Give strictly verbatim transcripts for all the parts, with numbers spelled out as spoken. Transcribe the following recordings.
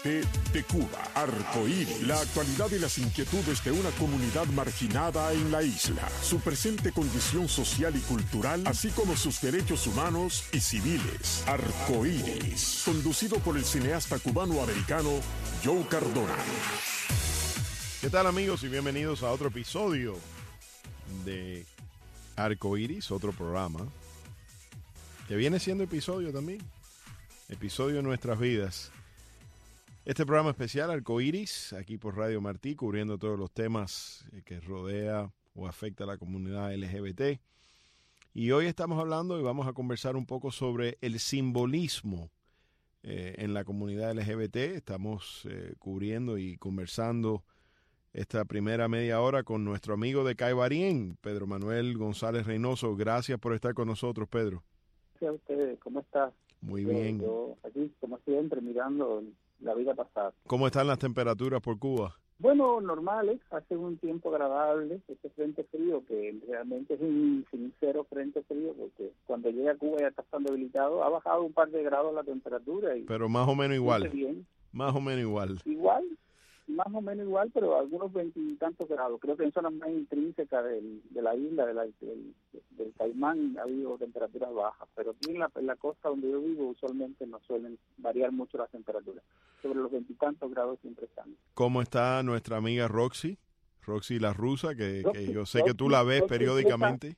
T de Cuba. Arcoíris, la actualidad y las inquietudes de una comunidad marginada en la isla, su presente condición social y cultural, así como sus derechos humanos y civiles. Arcoíris, conducido por el cineasta cubano-americano Joe Cardona. ¿Qué tal, amigos? Y bienvenidos a otro episodio de Arcoíris, otro programa que viene siendo episodio también, episodio de nuestras vidas. Este programa especial, Arcoíris, aquí por Radio Martí, cubriendo todos los temas que rodea o afecta a la comunidad L G B T. Y hoy estamos hablando y vamos a conversar un poco sobre el simbolismo eh, en la comunidad L G B T. Estamos eh, cubriendo y conversando esta primera media hora con nuestro amigo de Caibarien, Pedro Manuel González Reynoso. Gracias por estar con nosotros, Pedro. Gracias a ustedes. ¿Cómo está? Muy yo, bien. Yo aquí, como siempre, mirando la vida pasada. ¿Cómo están las temperaturas por Cuba? Bueno, normales. Hace un tiempo agradable. Este frente frío, que realmente es un sincero frente frío, porque cuando llega a Cuba ya está tan debilitado. Ha bajado un par de grados la temperatura. Y pero más o menos igual. Bien. Más o menos igual. Igual. Más o menos igual, pero algunos veintitantos grados. Creo que en zonas más intrínsecas del, de la isla, de la, del, del Caimán, ha habido temperaturas bajas. Pero aquí en la, en la costa donde yo vivo, usualmente no suelen variar mucho las temperaturas. Sobre los veintitantos grados siempre están. ¿Cómo está nuestra amiga Roxy? Roxy la rusa, que, Roxy, que yo sé Roxy, que tú la ves Roxy, periódicamente.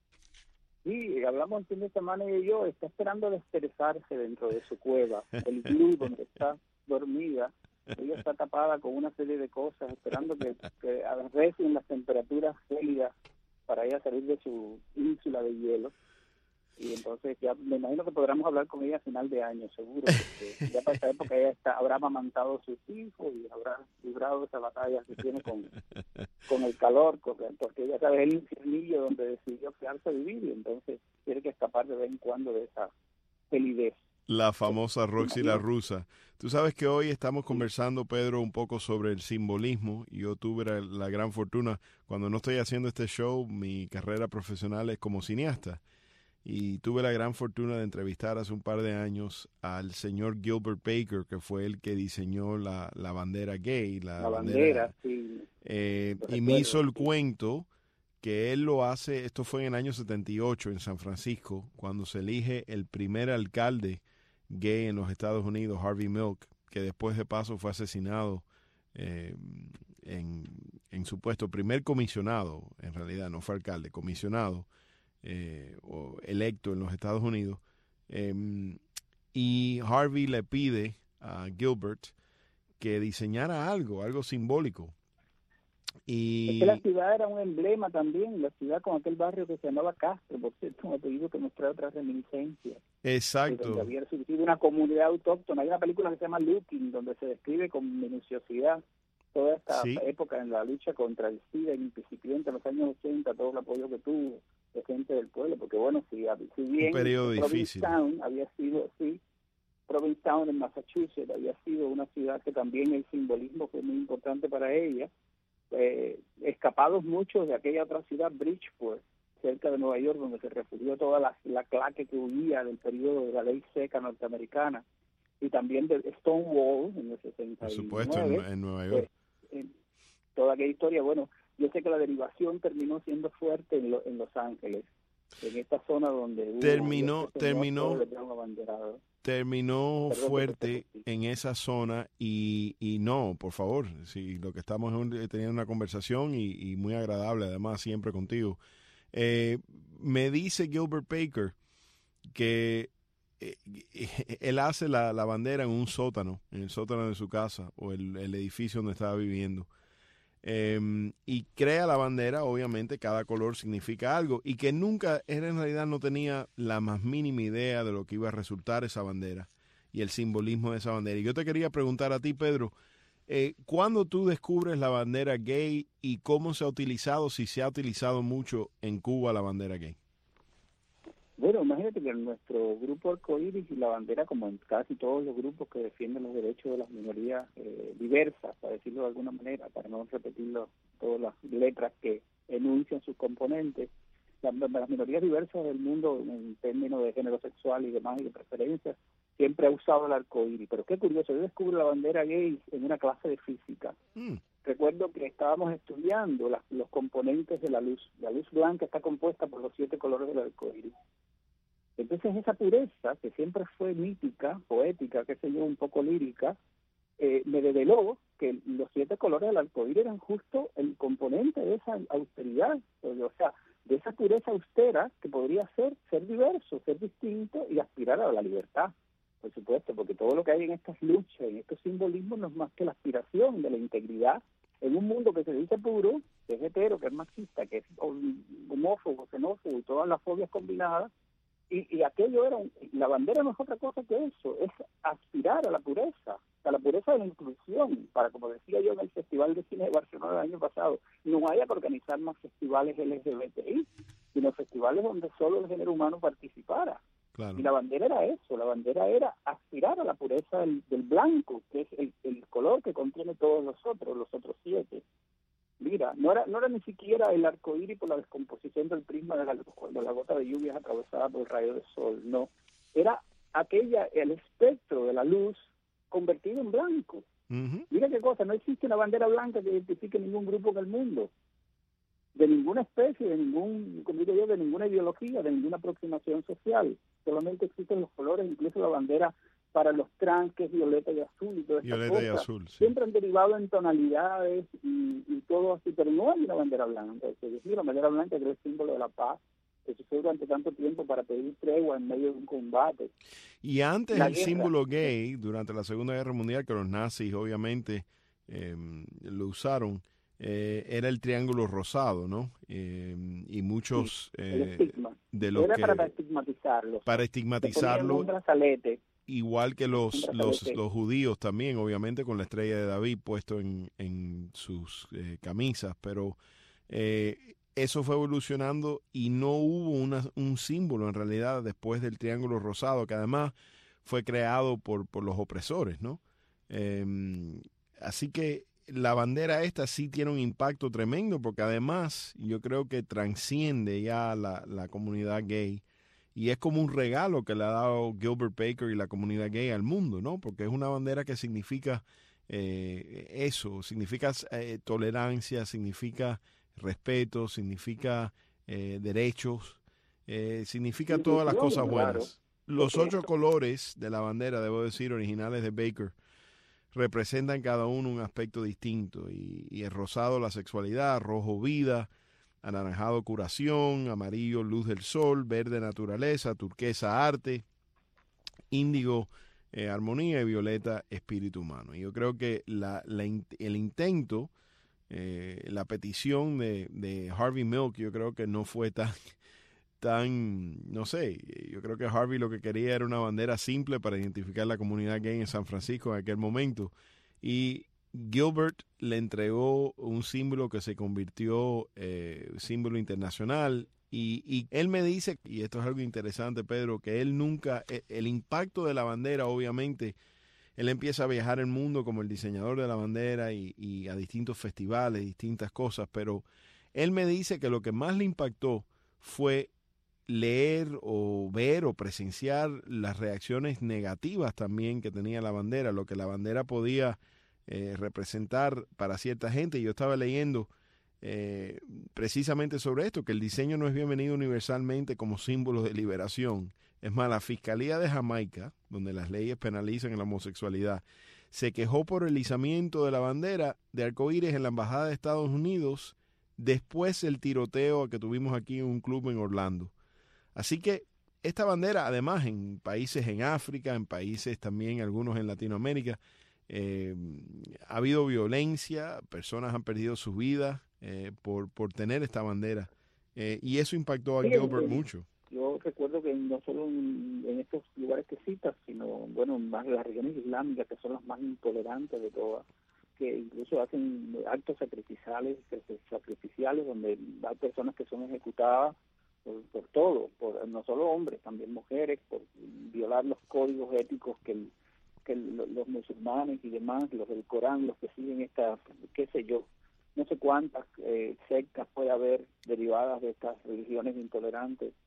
Sí, hablamos el fin de semana y yo, está esperando desperezarse dentro de su cueva, el club donde está dormida. Ella está tapada con una serie de cosas, esperando que, que arrecien las temperaturas gélidas para ella salir de su ínsula de hielo. Y entonces ya me imagino que podremos hablar con ella a final de año, seguro, porque ya para esa época ella está, habrá amamantado a sus hijos y habrá librado esa batalla que tiene con, con el calor, porque, porque ella sabe el infiernillo donde decidió quedarse a vivir y entonces tiene que escapar de vez en cuando de esa gelidez. La famosa Roxy la rusa. Tú sabes que hoy estamos conversando, Pedro, un poco sobre el simbolismo. Y yo tuve la, la gran fortuna, cuando no estoy haciendo este show, mi carrera profesional es como cineasta. Y tuve la gran fortuna de entrevistar hace un par de años al señor Gilbert Baker, que fue el que diseñó la, la bandera gay. La, la bandera, bandera, sí. Eh, y me hizo el cuento que él lo hace, esto fue en el año setenta y ocho en San Francisco, cuando se elige el primer alcalde gay en los Estados Unidos, Harvey Milk, que después de paso fue asesinado eh, en, en su puesto, primer comisionado, en realidad no fue alcalde, comisionado eh, o electo en los Estados Unidos. Eh, y Harvey le pide a Gilbert que diseñara algo, algo simbólico. Y es que la ciudad era un emblema también, la ciudad con aquel barrio que se llamaba Castro, por cierto, un apellido que nos trae otras reminiscencias. Exacto. Donde había surgido una comunidad autóctona. Hay una película que se llama Looking, donde se describe con minuciosidad toda esta ¿Sí? época en la lucha contra el SIDA incipiente en los años ochenta, todo el apoyo que tuvo de gente del pueblo, porque bueno, si, si bien un periodo difícil. Provincetown había sido, sí, Provincetown en Massachusetts había sido una ciudad que también el simbolismo fue muy importante para ella. Eh, escapados muchos de aquella otra ciudad, Bridgeport, cerca de Nueva York, donde se refugió toda la, la claque que huía del periodo de la ley seca norteamericana, y también de Stonewall en el sesenta y nueve. Por supuesto, en, en Nueva York. Pues, en toda aquella historia, bueno, yo sé que la derivación terminó siendo fuerte en, lo, en Los Ángeles, en esta zona donde hubo terminó, este terminó, terminó Perdón, fuerte en esa zona y, y no, por favor, si lo que estamos es teniendo una conversación y, y muy agradable, además siempre contigo. Eh, me dice Gilbert Baker que eh, él hace la, la bandera en un sótano, en el sótano de su casa o el, el edificio donde estaba viviendo. Eh, y crea la bandera, obviamente cada color significa algo, y que nunca, él en realidad no tenía la más mínima idea de lo que iba a resultar esa bandera y el simbolismo de esa bandera. Y yo te quería preguntar a ti, Pedro, eh, ¿cuándo tú descubres la bandera gay y cómo se ha utilizado, si se ha utilizado mucho en Cuba la bandera gay? Bueno, imagínate que en nuestro grupo Arcoíris y la bandera, como en casi todos los grupos que defienden los derechos de las minorías eh, diversas, para decirlo de alguna manera, para no repetir todas las letras que enuncian sus componentes, las, las minorías diversas del mundo en términos de género sexual y demás y de preferencias, siempre ha usado el arco iris. Pero qué curioso, yo descubro la bandera gay en una clase de física. Mm. Recuerdo que estábamos estudiando las, los componentes de la luz. La luz blanca está compuesta por los siete colores del arco iris. Entonces esa pureza, que siempre fue mítica, poética, qué sé yo, un poco lírica, eh, me reveló que los siete colores del arco iris eran justo el componente de esa austeridad, o sea, de esa pureza austera que podría ser ser diverso, ser distinto y aspirar a la libertad, por supuesto, porque todo lo que hay en estas luchas, en estos simbolismos, no es más que la aspiración de la integridad en un mundo que se dice puro, que es hetero, que es machista, que es homófobo, xenófobo y todas las fobias combinadas. Y, y aquello era, un, la bandera no es otra cosa que eso, es aspirar a la pureza, a la pureza de la inclusión, para, como decía yo en el Festival de Cine de Barcelona el año pasado, no haya que organizar más festivales L G B T I, sino festivales donde solo el género humano participara. Claro. Y la bandera era eso, la bandera era aspirar a la pureza del, del blanco, que es el, el color que contiene todos los otros, los otros siete. Mira, no era no era ni siquiera el arco iris por la descomposición del prisma de la, de la gota de lluvia atravesada por el rayo del sol, no. Era aquella, el espectro de la luz convertido en blanco. Uh-huh. Mira qué cosa, no existe una bandera blanca que identifique ningún grupo en el mundo, de ninguna especie, de ningún, como digo yo, de ninguna ideología, de ninguna aproximación social. Solamente existen los colores, incluso la bandera para los trans, que es violeta y azul y todas estas cosas. Violeta y azul, sí. Siempre han derivado en tonalidades y, y todo así, pero no hay una bandera blanca. Es decir, la bandera blanca que es el símbolo de la paz, que se usó durante tanto tiempo para pedir tregua en medio de un combate. Y antes la el guerra. símbolo gay, durante la Segunda Guerra Mundial, que los nazis obviamente eh, lo usaron, eh, era el triángulo rosado, ¿no? Eh, y muchos sí, eh, de los era que... para estigmatizarlo. Para estigmatizarlo. Un brazalete. Igual que los, los, los judíos también, obviamente, con la estrella de David puesto en, en sus eh, camisas, pero eh, eso fue evolucionando y no hubo una, un símbolo en realidad después del triángulo rosado, que además fue creado por, por los opresores, ¿no? Eh, así que la bandera esta sí tiene un impacto tremendo, porque además yo creo que transciende ya la, la comunidad gay. Y es como un regalo que le ha dado Gilbert Baker y la comunidad gay al mundo, ¿no? Porque es una bandera que significa eh, eso, significa eh, tolerancia, significa respeto, significa eh, derechos, eh, significa todas las cosas buenas. Los ocho colores de la bandera, debo decir, originales de Baker, representan cada uno un aspecto distinto. Y, y el rosado, la sexualidad, rojo, vida, anaranjado, curación, amarillo, luz del sol, verde, naturaleza, turquesa, arte, índigo, eh, armonía, y violeta, espíritu humano. Y yo creo que la, la, el intento, eh, la petición de, de Harvey Milk, yo creo que no fue tan, tan, no sé, yo creo que Harvey lo que quería era una bandera simple para identificar la comunidad gay en San Francisco en aquel momento. Y Gilbert le entregó un símbolo que se convirtió eh, símbolo internacional y, y él me dice, y esto es algo interesante, Pedro, que él nunca, el, el impacto de la bandera, obviamente, él empieza a viajar el mundo como el diseñador de la bandera y, y a distintos festivales, distintas cosas, pero él me dice que lo que más le impactó fue leer o ver o presenciar las reacciones negativas también que tenía la bandera, lo que la bandera podía Eh, representar para cierta gente. Yo estaba leyendo eh, precisamente sobre esto, que el diseño no es bienvenido universalmente como símbolo de liberación. Es más, la Fiscalía de Jamaica, donde las leyes penalizan la homosexualidad, se quejó por el izamiento de la bandera de arcoíris en la Embajada de Estados Unidos después del tiroteo que tuvimos aquí en un club en Orlando. Así que esta bandera, además, en países en África, en países también, algunos en Latinoamérica, Eh, ha habido violencia, personas han perdido sus vidas eh, por, por tener esta bandera eh, y eso impactó a sí, Gilbert eh, mucho. Yo recuerdo que no solo en, en estos lugares que citas, sino bueno, más las regiones islámicas, que son las más intolerantes de todas, que incluso hacen actos sacrificiales, sacrificiales donde hay personas que son ejecutadas por, por todo, por no solo hombres, también mujeres, por violar los códigos éticos que el que los musulmanes y demás, los del Corán, los que siguen esta, qué sé yo, no sé cuántas eh, sectas puede haber derivadas de estas religiones intolerantes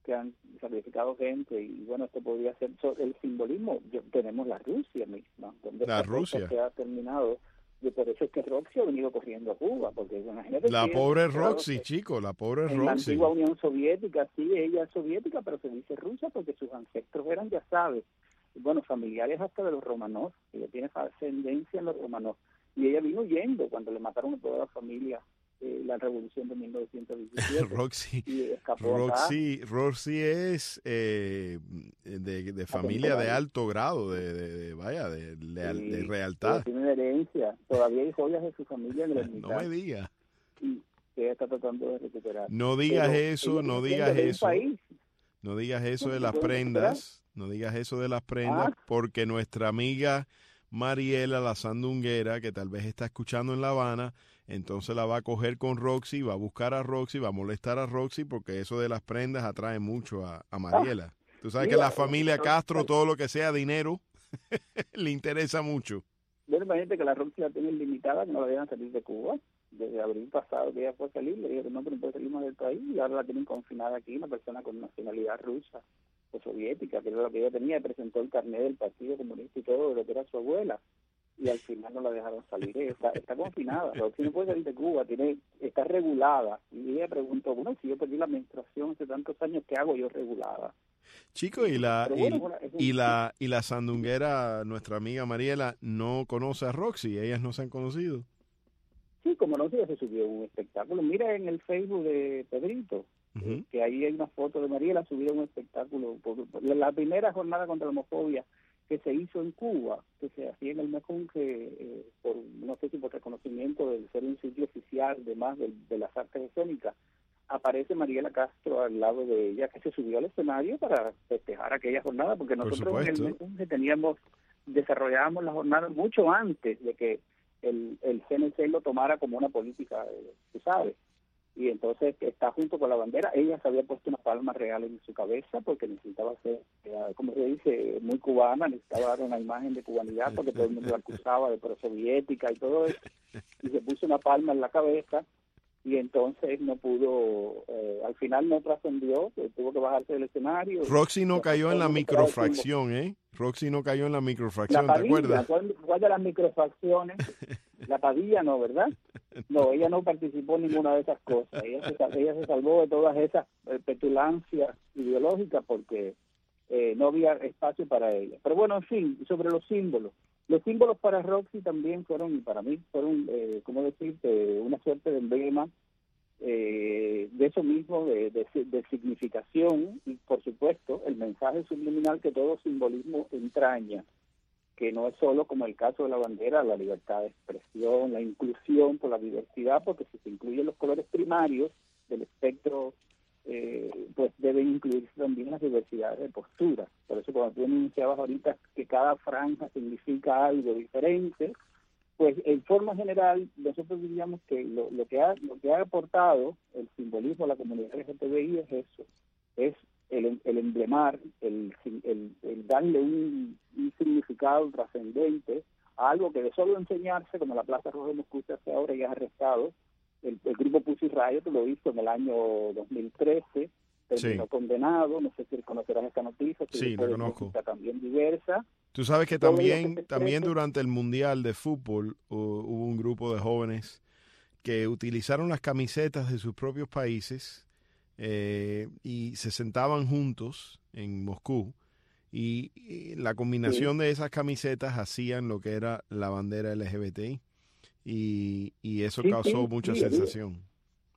que han sacrificado gente, y bueno, esto podría ser so, el simbolismo. Yo, tenemos la Rusia misma, donde la esta Rusia cosa se ha terminado. Y por eso es que Roxy ha venido corriendo a Cuba, porque imagínate la que pobre ella, Roxy, chico, la pobre en la Roxy. antigua Unión Soviética, sí, ella es soviética, pero se dice rusa porque sus ancestros eran, ya sabes, bueno, familiares hasta de los Romanov, ella tiene ascendencia en los Romanov, y ella vino huyendo cuando le mataron a toda la familia eh, la revolución de mil novecientos diecisiete. Roxy, y escapó Roxy, Roxy es eh, de, de familia de alto grado, de, de, de vaya, de, de, sí, de lealtad. Tiene herencia, todavía hay joyas de su familia en el No me digas. Y que ella está tratando de recuperar. No digas Pero eso, no digas eso. No digas eso de las prendas, no digas eso de las prendas, ah. porque nuestra amiga Mariela, la sandunguera, que tal vez está escuchando en La Habana, entonces la va a coger con Roxy, va a buscar a Roxy, va a molestar a Roxy, porque eso de las prendas atrae mucho a, a Mariela. Ah, Tú sabes mira, que la familia Castro, todo lo que sea dinero, le interesa mucho. Bueno, imagínate que la Roxy la tienen limitada, que no la dejan salir de Cuba. Desde abril pasado que ella fue salir, le dijeron no, pero no puede salir más del país, y ahora la tienen confinada aquí, una persona con nacionalidad rusa o soviética, que era lo que ella tenía, presentó el carnet del Partido Comunista y todo, de lo que era su abuela, y al final no la dejaron salir. Está, está confinada, Roxy no puede salir de Cuba, tiene está regulada. Y ella preguntó, bueno, si yo perdí la menstruación hace tantos años, ¿qué hago yo regulada? Chico, y la bueno, y, bueno, y la y la sandunguera, nuestra amiga Mariela, no conoce a Roxy, ellas no se han conocido. Sí, como no, se subió un espectáculo. Mira en el Facebook de Pedrito, uh-huh. eh, que ahí hay una foto de Mariela, subió un espectáculo. Por, por la primera jornada contra la homofobia que se hizo en Cuba, que se hacía en el Mekong, que eh, por, no sé si por reconocimiento de ser un sitio oficial de más de, de las artes escénicas, aparece Mariela Castro al lado de ella, que se subió al escenario para festejar aquella jornada, porque nosotros en el Mekong teníamos, desarrollábamos la jornada mucho antes de que el, el C N C lo tomara como una política, eh, tú sabes. Y entonces está junto con la bandera. Ella se había puesto una palma real en su cabeza porque necesitaba ser, eh, como se dice, muy cubana, necesitaba dar una imagen de cubanidad porque todo el mundo la acusaba de prosoviética y todo eso. Y se puso una palma en la cabeza y entonces no pudo, eh, al final no trascendió, eh, tuvo que bajarse del escenario. Roxy no cayó en la microfracción, ¿eh? Roxy no cayó en la microfracción, la Padilla, ¿te acuerdas? ¿Cuál, cuál de las microfracciones? La Padilla no, ¿verdad? No, ella no participó en ninguna de esas cosas. Ella se, ella se salvó de todas esas eh, petulancias ideológicas porque eh, no había espacio para ella. Pero bueno, en fin, sobre los símbolos. Los símbolos para Roxy también fueron, y para mí, fueron, eh, ¿cómo decirte?, una suerte de emblema eh, de eso mismo, de, de, de significación, y por supuesto, el mensaje subliminal que todo simbolismo entraña, que no es solo como el caso de la bandera, la libertad de expresión, la inclusión por la diversidad, porque si se incluyen los colores primarios del espectro, eh, pues deben incluirse también las diversidades de posturas. Por eso cuando tú enunciabas ahorita que cada franja significa algo diferente, pues en forma general nosotros diríamos que lo, lo que ha lo que ha aportado el simbolismo a la comunidad L G T B I es eso, es el, el emblemar, el, el, el darle un, un significado trascendente a algo que de solo enseñarse, como la Plaza Roja de Moscú se hace ahora y es arrestado, el, el grupo Pussy Riot lo hizo en el año dos mil trece, terminó sí. condenado, no sé si conocerás esta noticia, sí, la conozco. También diversa. Tú sabes que también, que también durante el Mundial de Fútbol uh, hubo un grupo de jóvenes que utilizaron las camisetas de sus propios países eh, y se sentaban juntos en Moscú y, y la combinación sí. de esas camisetas hacían lo que era la bandera L G B T I y, y eso sí, causó sí, mucha sí, sensación. Sí.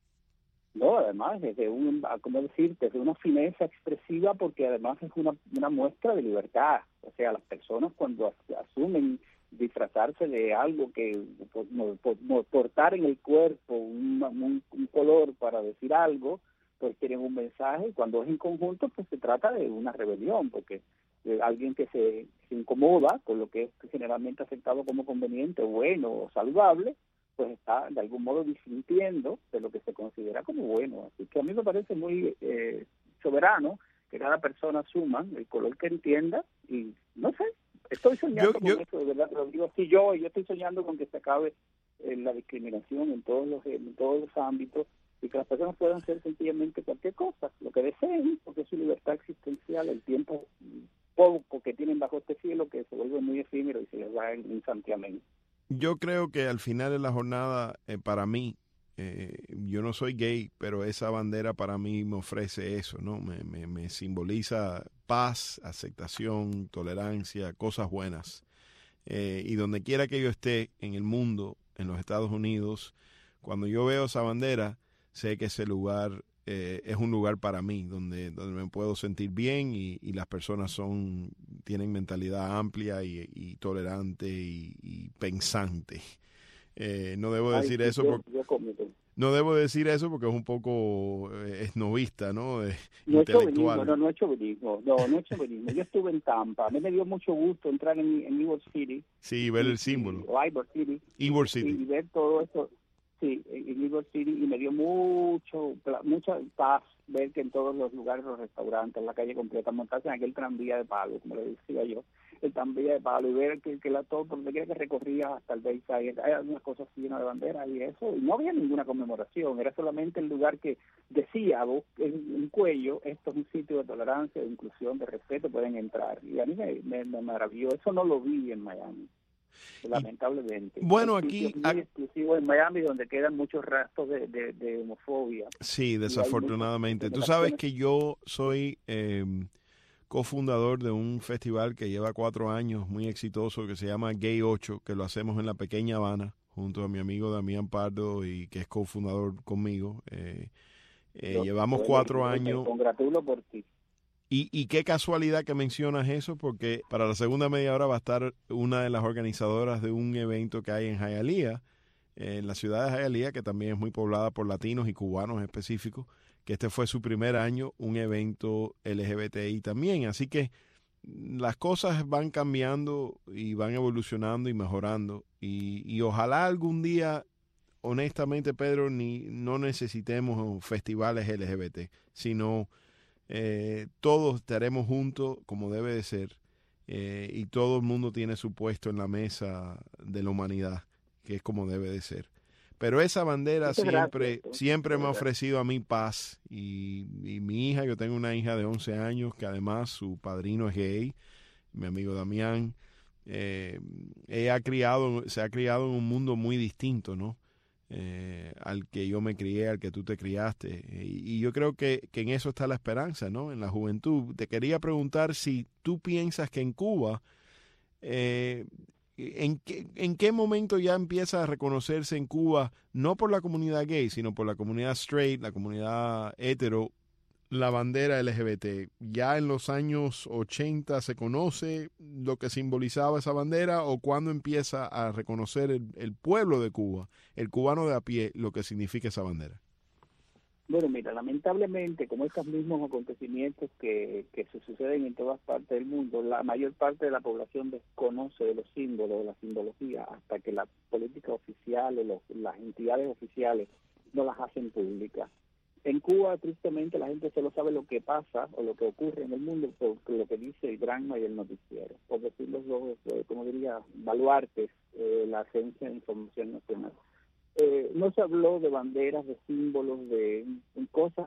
No, además es de un, ¿cómo decirte? Es de una fineza expresiva porque además es una, una muestra de libertad. O sea, las personas cuando asumen disfrazarse de algo que por, por, por portar en el cuerpo un, un, un color para decir algo, pues tienen un mensaje. Cuando es en conjunto, pues se trata de una rebelión, porque de alguien que se, se incomoda con lo que es generalmente aceptado como conveniente, bueno o saludable, pues está de algún modo disintiendo de lo que se considera como bueno. Así que a mí me parece muy eh, soberano que cada persona asuma el color que entienda y no sé, estoy soñando yo, con yo... eso, de verdad, lo digo así yo, yo estoy soñando con que se acabe eh, la discriminación en todos los en todos los ámbitos y que las personas puedan ser sencillamente cualquier cosa, lo que deseen, porque es su libertad existencial, el tiempo poco que tienen bajo este cielo que se vuelve muy efímero y se les va instantáneamente. Yo creo que al final de la jornada, eh, para mí, eh, yo no soy gay, pero esa bandera para mí me ofrece eso, ¿no? Me, me, me simboliza paz, aceptación, tolerancia, cosas buenas. Eh, y donde quiera que yo esté en el mundo, en los Estados Unidos, cuando yo veo esa bandera, sé que ese lugar eh, es un lugar para mí, donde, donde me puedo sentir bien y, y las personas son tienen mentalidad amplia y, y tolerante y, y pensante. Eh, no debo decir Ay, eso yo, porque yo comento. no debo decir eso porque es un poco eh, esnovista, ¿no? Eh, No es chauvinismo, intelectual. no, no es chauvinismo, no, no es chauvinismo. Yo estuve en Tampa, a mí me dio mucho gusto entrar en, en Ybor City. Sí, ver el y- símbolo. O Ybor City. Ybor Y, City. y ver todo eso, sí, en Ybor City, y me dio mucho, pla- mucha paz ver que en todos los lugares, los restaurantes, la calle completa, montarse en aquel tranvía de palo, como le decía yo, el tranvía de palo, y ver que, que la todo, por donde quiera que recorría hasta el Bayside, hay algunas cosas llenas de banderas y eso, y no había ninguna conmemoración, era solamente el lugar que decía en un cuello, esto es un sitio de tolerancia, de inclusión, de respeto, pueden entrar, y a mí me, me, me maravilló, eso no lo vi en Miami, lamentablemente. Bueno, Hay aquí- sitios muy ac- exclusivos en Miami donde quedan muchos rastros de, de, de homofobia. Sí, desafortunadamente. muchas Tú sabes generaciones- que yo soy eh, cofundador de un festival que lleva cuatro años, muy exitoso, que se llama Gay ocho, que lo hacemos en la pequeña Habana, junto a mi amigo Damián Pardo, y que es cofundador conmigo. Eh, eh, Yo- llevamos yo cuatro me años. congratulo por ti. Y, y qué casualidad que mencionas eso, porque para la segunda media hora va a estar una de las organizadoras de un evento que hay en Hialeah, en la ciudad de Hialeah, que también es muy poblada por latinos y cubanos en específico, que este fue su primer año, un evento L G B T I también. Así que las cosas van cambiando y van evolucionando y mejorando. Y, y ojalá algún día, honestamente, Pedro, ni no necesitemos festivales L G B T, sino eh, todos estaremos juntos como debe de ser, eh, y todo el mundo tiene su puesto en la mesa de la humanidad, que es como debe de ser. Pero esa bandera Muchas siempre, gracias. siempre me ha Gracias. ofrecido a mí paz. Y, y mi hija, yo tengo una hija de once años que además su padrino es gay, mi amigo Damián. Eh, ella ha criado, se ha criado en un mundo muy distinto, ¿no? Eh, al que yo me crié, al que tú te criaste. Y, y yo creo que, que en eso está la esperanza, ¿no? En la juventud. Te quería preguntar si tú piensas que en Cuba, eh, ¿en qué, ¿en qué momento ya empieza a reconocerse en Cuba, no por la comunidad gay, sino por la comunidad straight, la comunidad hetero, la bandera L G B T? ¿Ya en los años ochenta se conoce lo que simbolizaba esa bandera, o cuándo empieza a reconocer el, el pueblo de Cuba, el cubano de a pie, lo que significa esa bandera? Bueno, mira, lamentablemente, como estos mismos acontecimientos que, que se suceden en todas partes del mundo, la mayor parte de la población desconoce de los símbolos, de la simbología, hasta que la política oficial o los, las entidades oficiales no las hacen públicas. En Cuba, tristemente, la gente solo sabe lo que pasa o lo que ocurre en el mundo por lo que dice el Granma y el noticiero. Por decir los dos, eh, como diría, baluartes, eh, la Agencia de Información Nacional. Eh, no se habló de banderas, de símbolos, de, de cosas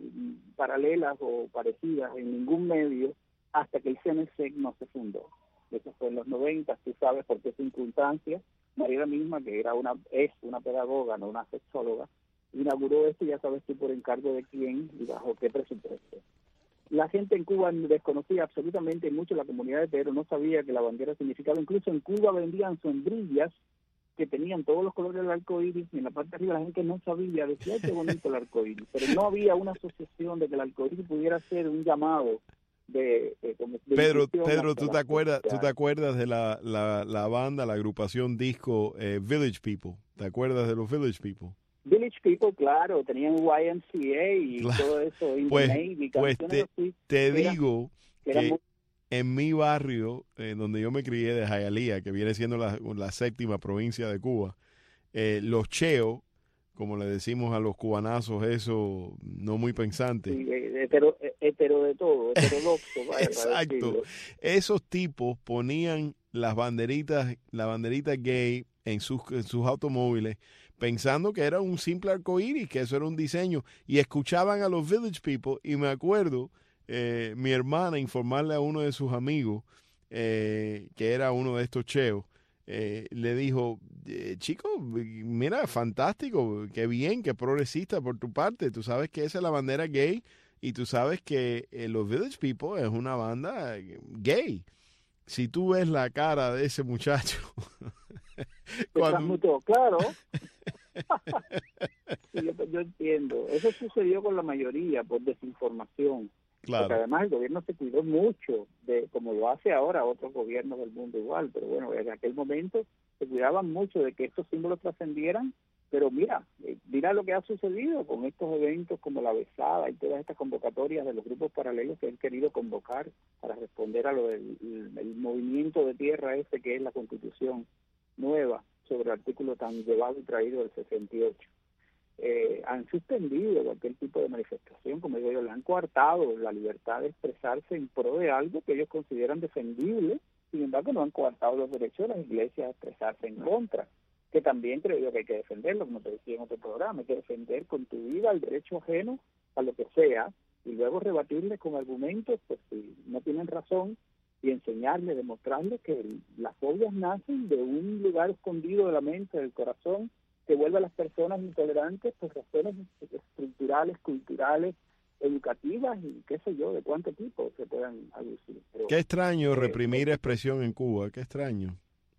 paralelas o parecidas en ningún medio hasta que el C N C E C no se fundó. Eso fue en los noventa, tú sabes por qué circunstancias. Mariela misma, que era una es una pedagoga, no una sexóloga, inauguró esto, ya sabes tú por encargo de quién y bajo qué presupuesto. La gente en Cuba desconocía absolutamente mucho la comunidad hetero, no sabía que la bandera significaba. Incluso en Cuba vendían sombrillas que tenían todos los colores del arco iris, y en la parte de arriba la gente no sabía, decía, ay, qué bonito el arco iris, pero no había una asociación de que el arco iris pudiera ser un llamado de, de, de Pedro, inclusión Pedro, hacia ¿tú la te acuerdas, tú te sociedad. acuerdas de la, la, la banda, la agrupación disco eh, Village People? ¿Te acuerdas de los Village People? Village People, claro, tenían Y M C A y Claro. todo eso, In Pues, the Navy, pues canciones te, así, te que eran- digo que eran que muy- en mi barrio, eh, donde yo me crié, de Hialeah, que viene siendo la, la séptima provincia de Cuba, eh, los cheos, como le decimos a los cubanazos, eso no muy pensantes. sí, eh, hetero, eh, hetero de todo, heterodoxo, vaya, para Exacto. decirlo. Esos tipos ponían las banderitas, la banderita gay en sus, en sus automóviles, pensando que era un simple arcoíris, que eso era un diseño, y escuchaban a los Village People, y me acuerdo eh, mi hermana informarle a uno de sus amigos, eh, que era uno de estos cheos, eh, le dijo, eh, chico, mira, fantástico, qué bien, qué progresista por tu parte, tú sabes que esa es la bandera gay, y tú sabes que eh, los Village People es una banda gay. Si tú ves la cara de ese muchacho... cuando... Claro. Sí, yo, yo entiendo. Eso sucedió con la mayoría por desinformación. Claro. Porque además el gobierno se cuidó mucho, de como lo hace ahora otros gobiernos del mundo igual. Pero bueno, en aquel momento se cuidaban mucho de que estos símbolos trascendieran. Pero mira, mira lo que ha sucedido con estos eventos como la besada y todas estas convocatorias de los grupos paralelos que han querido convocar para responder a lo del el, el movimiento de tierra ese que es la Constitución nueva sobre el artículo tan llevado y traído del sesenta y ocho. Eh, han suspendido cualquier tipo de manifestación, como digo yo, le han coartado la libertad de expresarse en pro de algo que ellos consideran defendible, sin embargo no han coartado los derechos de las iglesias a expresarse en contra, que también creo yo que hay que defenderlo, como te decía en otro programa, hay que defender con tu vida el derecho ajeno a lo que sea, y luego rebatirle con argumentos, pues si no tienen razón, y enseñarle, demostrarle que las fobias nacen de un lugar escondido de la mente, del corazón, que vuelve a las personas intolerantes por razones estructurales, culturales, educativas y qué sé yo, de cuánto tipo se puedan aducir. Pero, qué extraño eh, reprimir eh, expresión en Cuba, qué extraño.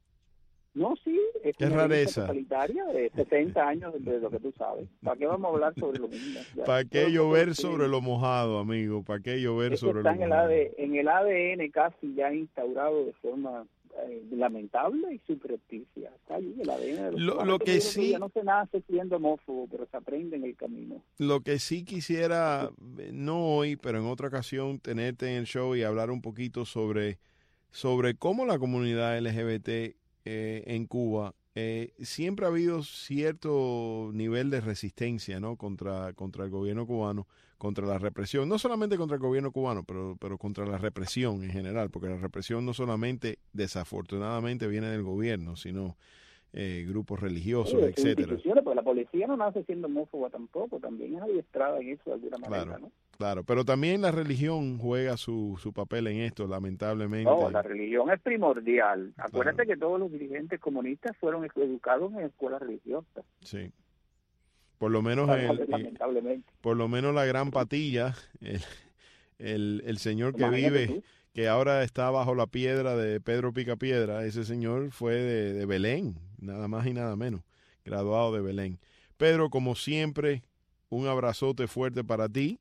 No, sí, es qué una rareza totalitaria de setenta años de lo que tú sabes. ¿Para qué vamos a hablar sobre lo mismo? Ya, ¿Para qué todo llover todo sobre lo mojado, amigo? ¿Para qué llover Eso sobre está lo en el, mojado? A D, en el A D N casi ya instaurado de forma eh, lamentable y subrepticia. Está ahí el A D N de los Lo, cubanos. lo que Yo sí... ya no se nace siendo homófobo, pero se aprende en el camino. Lo que sí quisiera, no hoy, pero en otra ocasión, tenerte en el show y hablar un poquito sobre, sobre cómo la comunidad L G B T eh, en Cuba eh, siempre ha habido cierto nivel de resistencia, ¿no? contra, contra el gobierno cubano, contra la represión, no solamente contra el gobierno cubano, pero, pero contra la represión en general, porque la represión no solamente, desafortunadamente, viene del gobierno, sino eh, grupos religiosos, Sí, etcétera. Porque la policía no nace siendo homófoba tampoco, también es adiestrada en eso de alguna manera, Claro. ¿no? Claro, pero también la religión juega su, su papel en esto, lamentablemente. No, la religión es primordial. Acuérdate claro. que todos los dirigentes comunistas fueron educados en escuelas religiosas. Sí. Por lo menos el, lamentablemente. Por lo menos la gran patilla, el, el, el señor que Imagínate vive, tú. que ahora está bajo la piedra de Pedro Picapiedra, ese señor fue de, de Belén, nada más y nada menos, graduado de Belén. Pedro, como siempre, un abrazote fuerte para ti.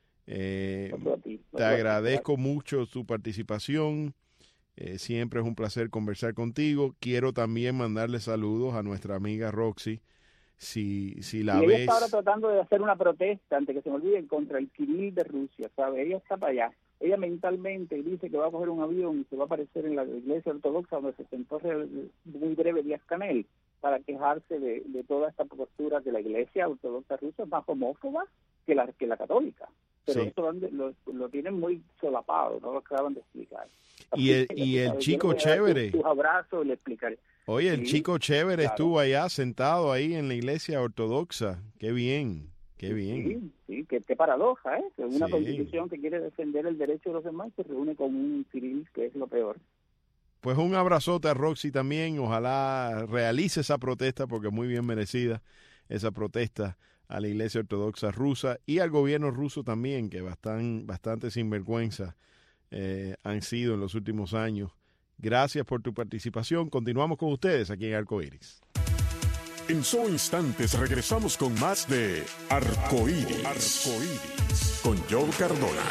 Eh, ti, te agradezco mucho tu participación, eh, siempre es un placer conversar contigo. Quiero también mandarle saludos a nuestra amiga Roxy, si, si la y ves. Ella está ahora tratando de hacer una protesta, antes que se me olvide, contra el Kirill de Rusia, ¿sabe? Ella está para allá. Ella mentalmente dice que va a coger un avión y se va a aparecer en la iglesia ortodoxa donde se sentó muy breve Díaz Canel para quejarse de, de toda esta postura de la iglesia ortodoxa rusa más homófoba que la, que la católica. Pero sí. Esto lo, lo tienen muy solapado, no lo acaban de explicar. Y el, y el chico chévere. Sus abrazos, le explicaré. Oye, el sí, chico chévere claro. estuvo allá sentado ahí en la iglesia ortodoxa. Qué bien, qué bien. Sí, sí, qué, qué paradoja, ¿eh? Que una sí. constitución que quiere defender el derecho de los demás se reúne con un Kirill que es lo peor. Pues un abrazote a Roxy también. Ojalá realice esa protesta porque es muy bien merecida esa protesta a la iglesia ortodoxa rusa y al gobierno ruso también, que bastante, bastante sinvergüenza eh, han sido en los últimos años. Gracias por tu participación. Continuamos con ustedes aquí en Arcoíris. En solo instantes regresamos con más de Arcoíris, Arcoíris con Joe Cardona.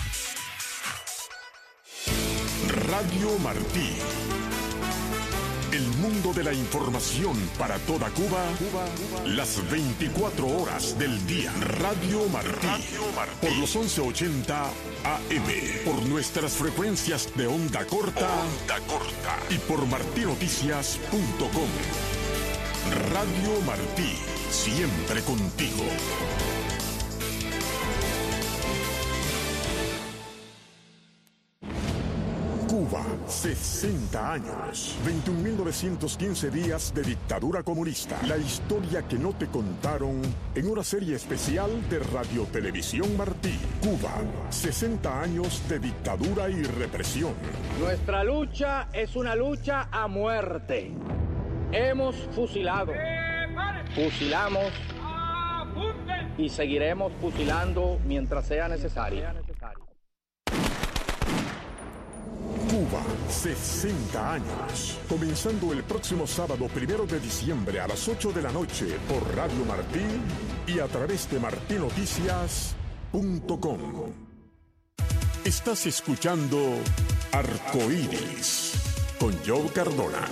Radio Martí, El mundo de la información para toda Cuba, Cuba, Cuba. Las veinticuatro horas del día. Radio Martí. Radio Martí. Por los once ochenta A M. Por nuestras frecuencias de onda corta. Onda corta. Y por martí noticias punto com. Radio Martí. Siempre contigo. Cuba, sesenta años, veintiún mil novecientos quince días de dictadura comunista. La historia que no te contaron en una serie especial de Radio Televisión Martí. Cuba, sesenta años de dictadura y represión. Nuestra lucha es una lucha a muerte. Hemos fusilado, fusilamos y seguiremos fusilando mientras sea necesario. Cuba, sesenta años. Comenzando el próximo sábado primero de diciembre a las ocho de la noche por Radio Martí y a través de martí noticias punto com. Estás escuchando Arcoíris con Joe Cardona.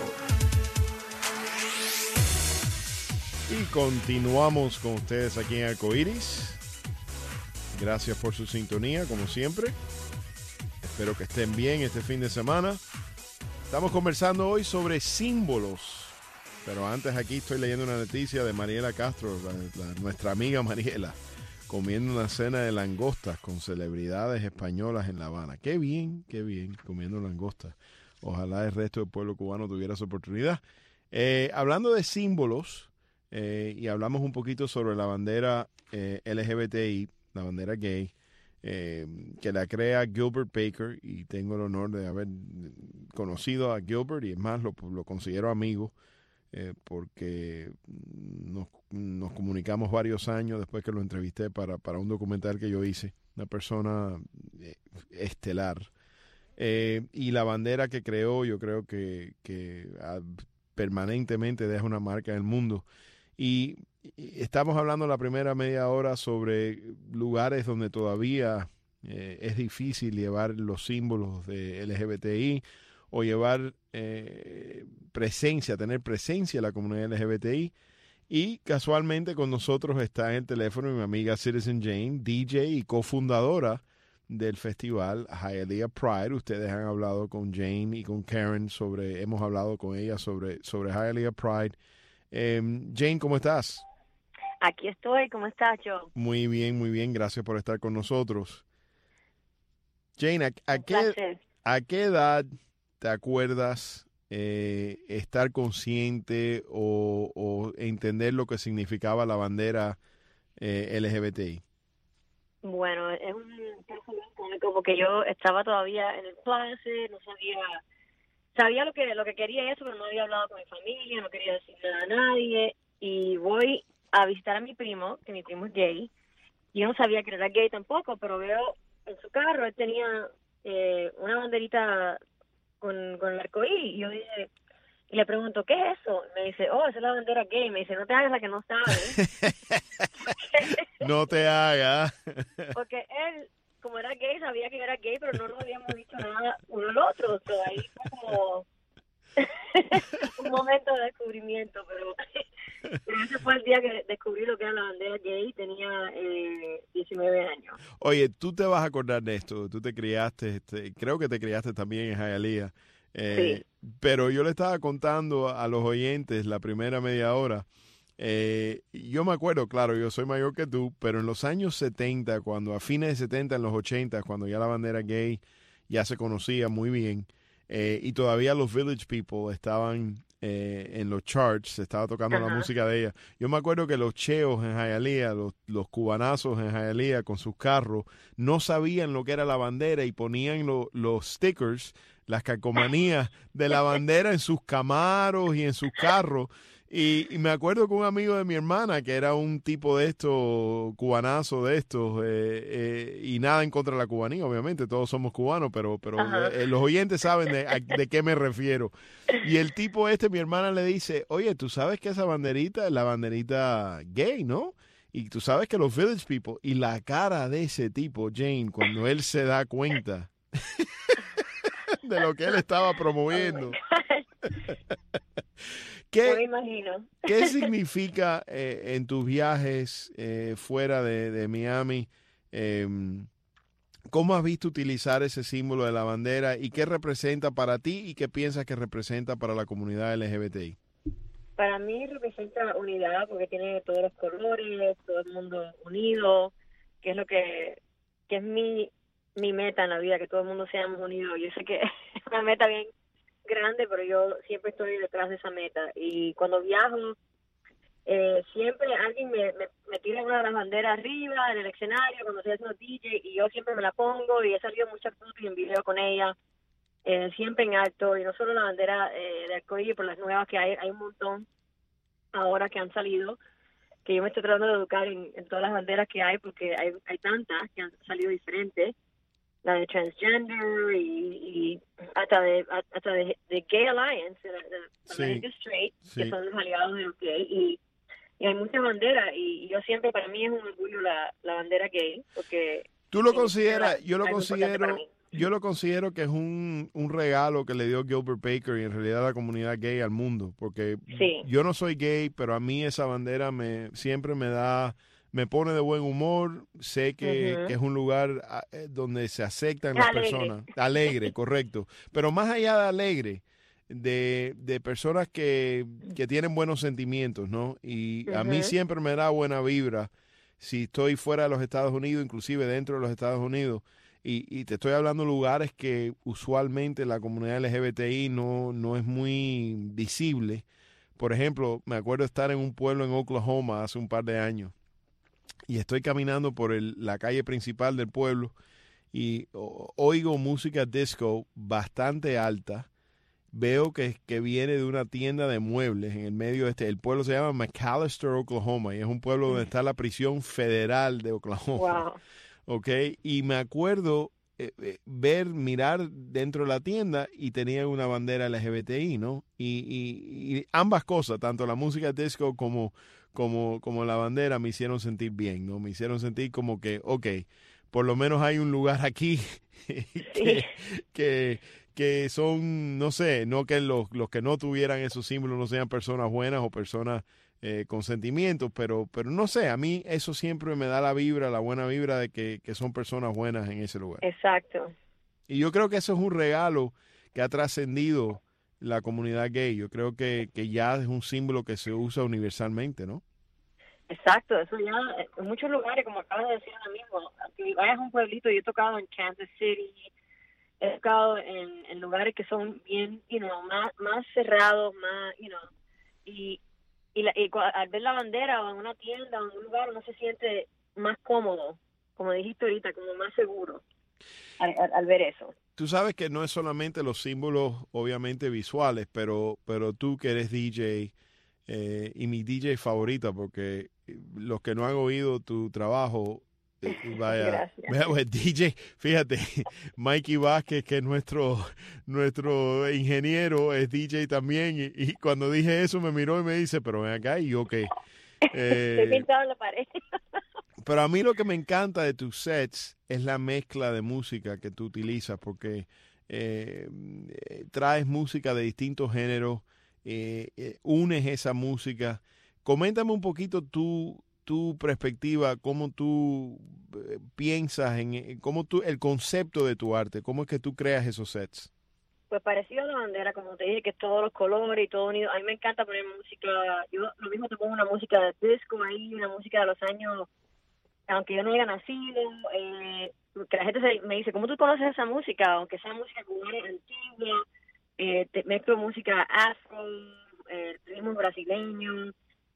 Y continuamos con ustedes aquí en Arcoíris. Gracias por su sintonía, como siempre. Espero que estén bien este fin de semana. Estamos conversando hoy sobre símbolos. Pero antes aquí estoy leyendo una noticia de Mariela Castro, la, la, nuestra amiga Mariela, comiendo una cena de langostas con celebridades españolas en La Habana. Qué bien, qué bien, comiendo langostas. Ojalá el resto del pueblo cubano tuviera esa oportunidad. Eh, hablando de símbolos, eh, y hablamos un poquito sobre la bandera eh, L G B T I, la bandera gay, Eh, que la crea Gilbert Baker, y tengo el honor de haber conocido a Gilbert, y es más, lo, lo considero amigo, eh, porque nos, nos comunicamos varios años después que lo entrevisté para, para un documental que yo hice, una persona eh, estelar. Eh, y la bandera que creó, yo creo que, que ah, permanentemente deja una marca en el mundo. Y estamos hablando la primera media hora sobre lugares donde todavía eh, es difícil llevar los símbolos de L G B T I o llevar eh, presencia, tener presencia en la comunidad L G B T I. Y casualmente con nosotros está en el teléfono mi amiga Citizen Jane, D J y cofundadora del festival Hialeah Pride. Ustedes han hablado con Jane y con Karen sobre, hemos hablado con ella sobre, sobre Hialeah Pride. Eh, Jane, ¿cómo estás? Aquí estoy, ¿cómo estás, Joe? Muy bien, muy bien, gracias por estar con nosotros. Jane, ¿a, a, qué, ¿a qué edad te acuerdas eh, estar consciente o, o entender lo que significaba la bandera eh, L G B T I? Bueno, es un caso muy cómico porque yo estaba todavía en el clase, no sabía, sabía lo que lo que quería eso, pero no había hablado con mi familia, no quería decir nada a nadie, y voy a visitar a mi primo, que mi primo es gay. Yo no sabía que era gay tampoco, pero veo en su carro, él tenía eh, una banderita con, con el arcoíris, y yo dije, y le pregunto, ¿qué es eso? Me dice, oh, esa es la bandera gay. Me dice, no te hagas la que no sabes. No te hagas. Porque él, como era gay, sabía que yo era gay, pero no nos habíamos dicho nada uno al otro. O sea, ahí fue como un momento de descubrimiento, pero, pero ese fue el día que descubrí lo que era la bandera gay. Tenía eh, diecinueve años. Oye, tú te vas a acordar de esto. Tú te criaste, este, creo que te criaste también en Hialeah. Eh, sí. Pero yo le estaba contando a los oyentes la primera media hora. Eh, yo me acuerdo, claro, yo soy mayor que tú, pero en los años setenta, cuando a fines de setenta, en los ochenta, cuando ya la bandera gay ya se conocía muy bien, eh, y todavía los Village People estaban eh, en los charts, se estaba tocando uh-huh. la música de ella. Yo me acuerdo que los cheos en Hialeah, los, los cubanazos en Hialeah con sus carros, no sabían lo que era la bandera y ponían lo, los stickers, las calcomanías de la bandera en sus Camaros y en sus carros. Y, y me acuerdo que un amigo de mi hermana, que era un tipo de estos, cubanazo de estos, eh, eh, y nada en contra de la cubanía, obviamente, todos somos cubanos, pero, pero eh, los oyentes saben de, a, de qué me refiero. Y el tipo este, mi hermana le dice, oye, tú sabes que esa banderita es la banderita gay, ¿no? Y tú sabes que los Village People, y la cara de ese tipo, Jane, cuando él se da cuenta de lo que él estaba promoviendo. Oh ¿Qué, me imagino. ¿Qué significa eh, en tus viajes eh, fuera de, de Miami? Eh, ¿Cómo has visto utilizar ese símbolo de la bandera y qué representa para ti y qué piensas que representa para la comunidad L G B T I? Para mí representa unidad porque tiene todos los colores, todo el mundo unido, que es lo que, que es mi, mi meta en la vida, que todo el mundo seamos unidos. Yo sé que es una meta bien grande, pero yo siempre estoy detrás de esa meta. Y cuando viajo, eh, siempre alguien me, me, me tira una de las banderas arriba en el escenario cuando estoy haciendo D J y yo siempre me la pongo y he salido muchas fotos y en video con ella, eh, siempre en alto, y no solo la bandera eh, de arcoíris, pero las nuevas que hay, hay un montón ahora que han salido, que yo me estoy tratando de educar en, en todas las banderas que hay, porque hay, hay tantas que han salido diferentes, la de transgender y, y hasta de hasta de, de Gay Alliance, de, de, de sí, America Straight, sí. que son los aliados de los gay, y, y hay muchas banderas, y, y yo siempre, para mí es un orgullo la, la bandera gay, porque... ¿Tú lo consideras? Yo lo algo importante para considero... mí. Yo lo considero que es un, un regalo que le dio Gilbert Baker y en realidad la comunidad gay al mundo, porque Sí. yo no soy gay, pero a mí esa bandera me siempre me da, me pone de buen humor. Sé que, Ujú. que es un lugar ah, eh, donde se aceptan las Alegre. personas. Alegre, correcto. Pero más allá de alegre, de, de personas que, que tienen buenos sentimientos, ¿no? Y a mí Ujú. siempre me da buena vibra si estoy fuera de los Estados Unidos, inclusive dentro de los Estados Unidos. Y, y te estoy hablando de lugares que usualmente la comunidad L G B T I no, no es muy visible. Por ejemplo, me acuerdo estar en un pueblo en Oklahoma hace un par de años y estoy caminando por el, la calle principal del pueblo y o, oigo música disco bastante alta. Veo que, que viene de una tienda de muebles en el medio de este. El pueblo se llama McAllister, Oklahoma, y es un pueblo donde está la prisión federal de Oklahoma. Wow. Ok, y me acuerdo eh, eh, ver, mirar dentro de la tienda y tenía una bandera L G B T I, ¿no? Y, y, y ambas cosas, tanto la música disco como, como, como la bandera me hicieron sentir bien, ¿no? Me hicieron sentir como que, ok, por lo menos hay un lugar aquí que, que, que son, no sé, no que los, los que no tuvieran esos símbolos no sean personas buenas o personas Eh, con sentimientos, pero, pero no sé, a mí eso siempre me da la vibra, la buena vibra de que, que son personas buenas en ese lugar. Exacto. Y yo creo que eso es un regalo que ha trascendido la comunidad gay. Yo creo que, que ya es un símbolo que se usa universalmente, ¿no? Exacto, eso ya en muchos lugares, como acabas de decir ahora mismo, que vayas a un pueblito, yo he tocado en Kansas City, he tocado en, en lugares que son bien, you know, más, más cerrados, más, you know, y Y, la, y al ver la bandera o en una tienda o en un lugar uno se siente más cómodo, como dijiste ahorita, como más seguro al, al, al ver eso. Tú sabes que no es solamente los símbolos obviamente visuales, pero, pero tú que eres D J eh, y mi D J favorita, porque los que no han oído tu trabajo, eh, vaya, vaya pues, D J, fíjate, Mikey Vázquez, que es nuestro nuestro ingeniero, es D J también, y, y cuando dije eso me miró y me dice, pero ven acá, y yo qué. Eh, Estoy pintado en la pared. Pero a mí lo que me encanta de tus sets es la mezcla de música que tú utilizas, porque eh, traes música de distintos géneros, eh, eh, unes esa música. Coméntame un poquito tu, tu perspectiva, cómo tú eh, piensas en, en cómo tú, el concepto de tu arte, cómo es que tú creas esos sets. Pues parecido a la bandera, como te dije, que es todos los colores y todo unido. A mí me encanta poner música, yo lo mismo te pongo una música de disco ahí, una música de los años, aunque yo no haya nacido, eh, que la gente se, me dice, ¿cómo tú conoces esa música? Aunque sea música cubana antigua, eh, te mezclo música afro, eh, ritmos brasileños,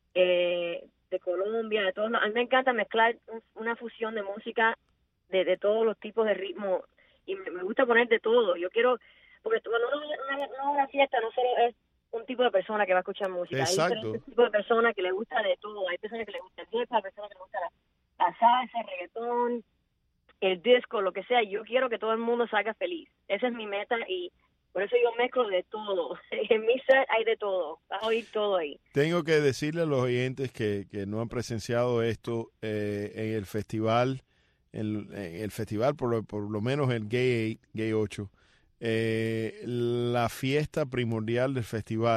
eh, de Colombia, de todos. A mí me encanta mezclar un, una fusión de música de, de todos los tipos de ritmos y me, me gusta poner de todo. Yo quiero, porque cuando uno va a una fiesta no solo es un tipo de persona que va a escuchar música, Exacto. Hay diferentes tipos de personas que le gusta de todo. Hay personas que le gusta el hip hop, hay personas que le gusta la, la salsa, el reggaetón, el disco, lo que sea. Yo quiero que todo el mundo salga feliz. Esa es mi meta y por eso yo mezclo de todo. En mi set hay de todo. Vas a oír todo ahí. Tengo que decirle a los oyentes que, que no han presenciado esto eh, en el festival, en, en el festival, por lo, por lo menos el Gay, Gay ocho, eh, la fiesta primordial del festival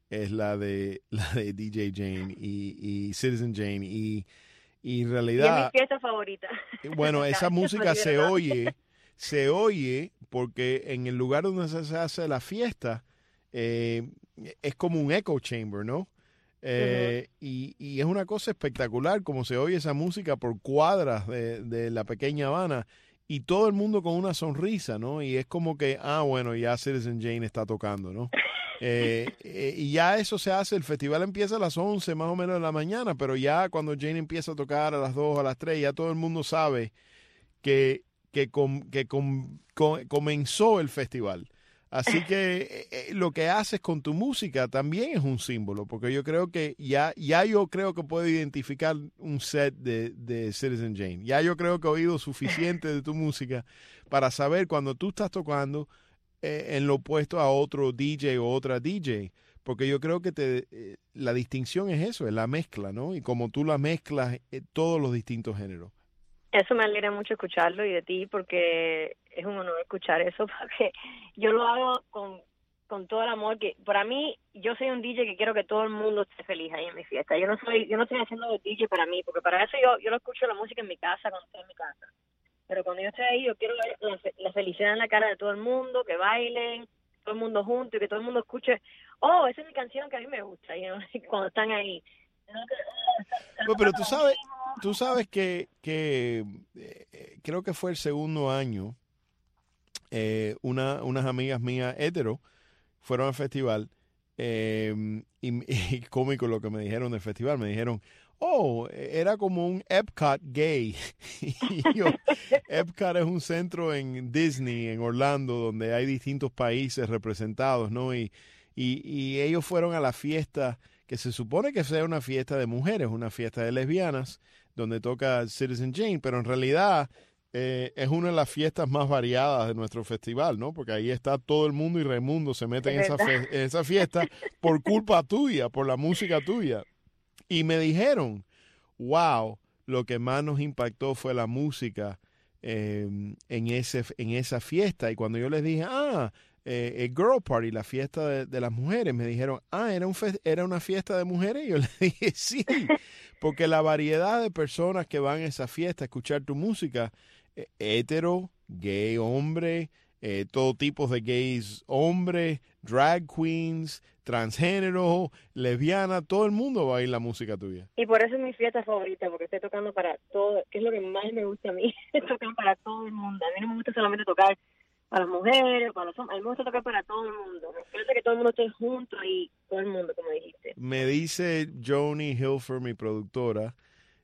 es la de la de D J Jane y, y Citizen Jane y, y en realidad... Y es mi fiesta favorita. Bueno, esa música se oye, se oye porque en el lugar donde se hace la fiesta eh, es como un echo chamber, ¿no? Eh, uh-huh. y, y es una cosa espectacular como se oye esa música por cuadras de, de la pequeña Habana y todo el mundo con una sonrisa, ¿no? Y es como que, ah, bueno, ya Citizen Jane está tocando, ¿no? Eh, eh, y ya eso se hace, el festival empieza a las once más o menos de la mañana, pero ya cuando Jane empieza a tocar a las dos, a las tres, ya todo el mundo sabe que, que, com, que com, com, comenzó el festival. Así que eh, lo que haces con tu música también es un símbolo, porque yo creo que ya, ya yo creo que puedo identificar un set de, de Citizen Jane. Ya yo creo que he oído suficiente de tu música para saber cuando tú estás tocando eh, en lo opuesto a otro D J o otra D J, porque yo creo que te, eh, la distinción es eso, es la mezcla, ¿no? Y como tú la mezclas eh, todos los distintos géneros. Eso me alegra mucho escucharlo y de ti, porque es un honor escuchar eso, porque yo lo hago con, con todo el amor que para mí, yo soy un D J que quiero que todo el mundo esté feliz ahí en mi fiesta. Yo no soy, yo no estoy haciendo D J para mí, porque para eso yo, yo lo escucho la música en mi casa cuando estoy en mi casa. Pero cuando yo estoy ahí, yo quiero ver la, la felicidad en la cara de todo el mundo, que bailen, todo el mundo junto y que todo el mundo escuche, oh, esa es mi canción que a mí me gusta, you know, cuando están ahí. No, que, oh, está, está bueno, pero tú sabes, tú sabes que, que eh, creo que fue el segundo año, eh, una, unas amigas mías hetero fueron al festival eh, y, y cómico lo que me dijeron del festival, me dijeron, oh, era como un Epcot gay. Y yo, Epcot es un centro en Disney, en Orlando, donde hay distintos países representados, ¿no? Y, y, y ellos fueron a la fiesta que se supone que sea una fiesta de mujeres, una fiesta de lesbianas, donde toca Citizen Jane, pero en realidad eh, es una de las fiestas más variadas de nuestro festival, ¿no? Porque ahí está todo el mundo y Raimundo se mete en esa, fe- en esa fiesta por culpa tuya, por la música tuya. Y me dijeron, wow, lo que más nos impactó fue la música eh, en, ese, en esa fiesta. Y cuando yo les dije, ah, eh, el Girl Party, la fiesta de, de las mujeres, me dijeron, ah, ¿era, un fe- ¿era una fiesta de mujeres? Y yo les dije, sí, porque la variedad de personas que van a esa fiesta a escuchar tu música, eh, hetero, gay, hombre, eh, todo tipo de gays, hombres, drag queens, transgénero, lesbiana, todo el mundo va a ir la música tuya. Y por eso es mi fiesta favorita, porque estoy tocando para todo, que es lo que más me gusta a mí, tocar para todo el mundo. A mí no me gusta solamente tocar para las mujeres, para los hombres, a mí me gusta tocar para todo el mundo. Me gusta que todo el mundo esté junto y todo el mundo, como dijiste. Me dice Joni Hilfer, mi productora,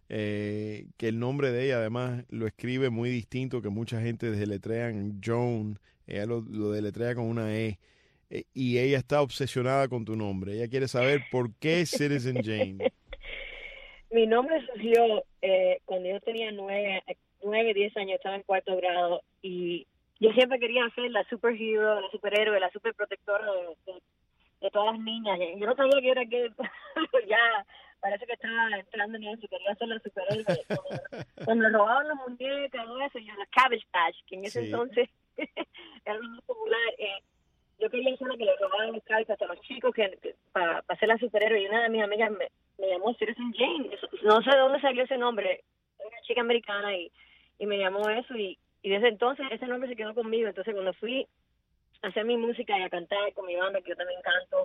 eh, que el nombre de ella además lo escribe muy distinto que mucha gente deletrean Joan, ella lo, lo deletrea con una E. Y ella está obsesionada con tu nombre. Ella quiere saber por qué Citizen Jane. Mi nombre surgió eh, cuando yo tenía nueve, nueve, diez años, estaba en cuarto grado, y yo siempre quería ser la superhero, la superhéroe, la superprotectora de, de, de todas las niñas. Yo no sabía que era que ya parece que estaba entrando en eso, quería ser la superhéroe. Cuando, cuando me robaban las muñecas, todo eso, yo la Cabbage Patch, que en ese sí. entonces era lo más popular. Eh, Yo quería ser la que le robaban los cartas a los chicos que, que para pa ser la superhéroe. Y una de mis amigas me, me llamó Citizen Jane. No sé de dónde salió ese nombre. Una chica americana y, y me llamó eso. Y, y desde entonces ese nombre se quedó conmigo. Entonces cuando fui a hacer mi música y a cantar con mi banda, que yo también canto,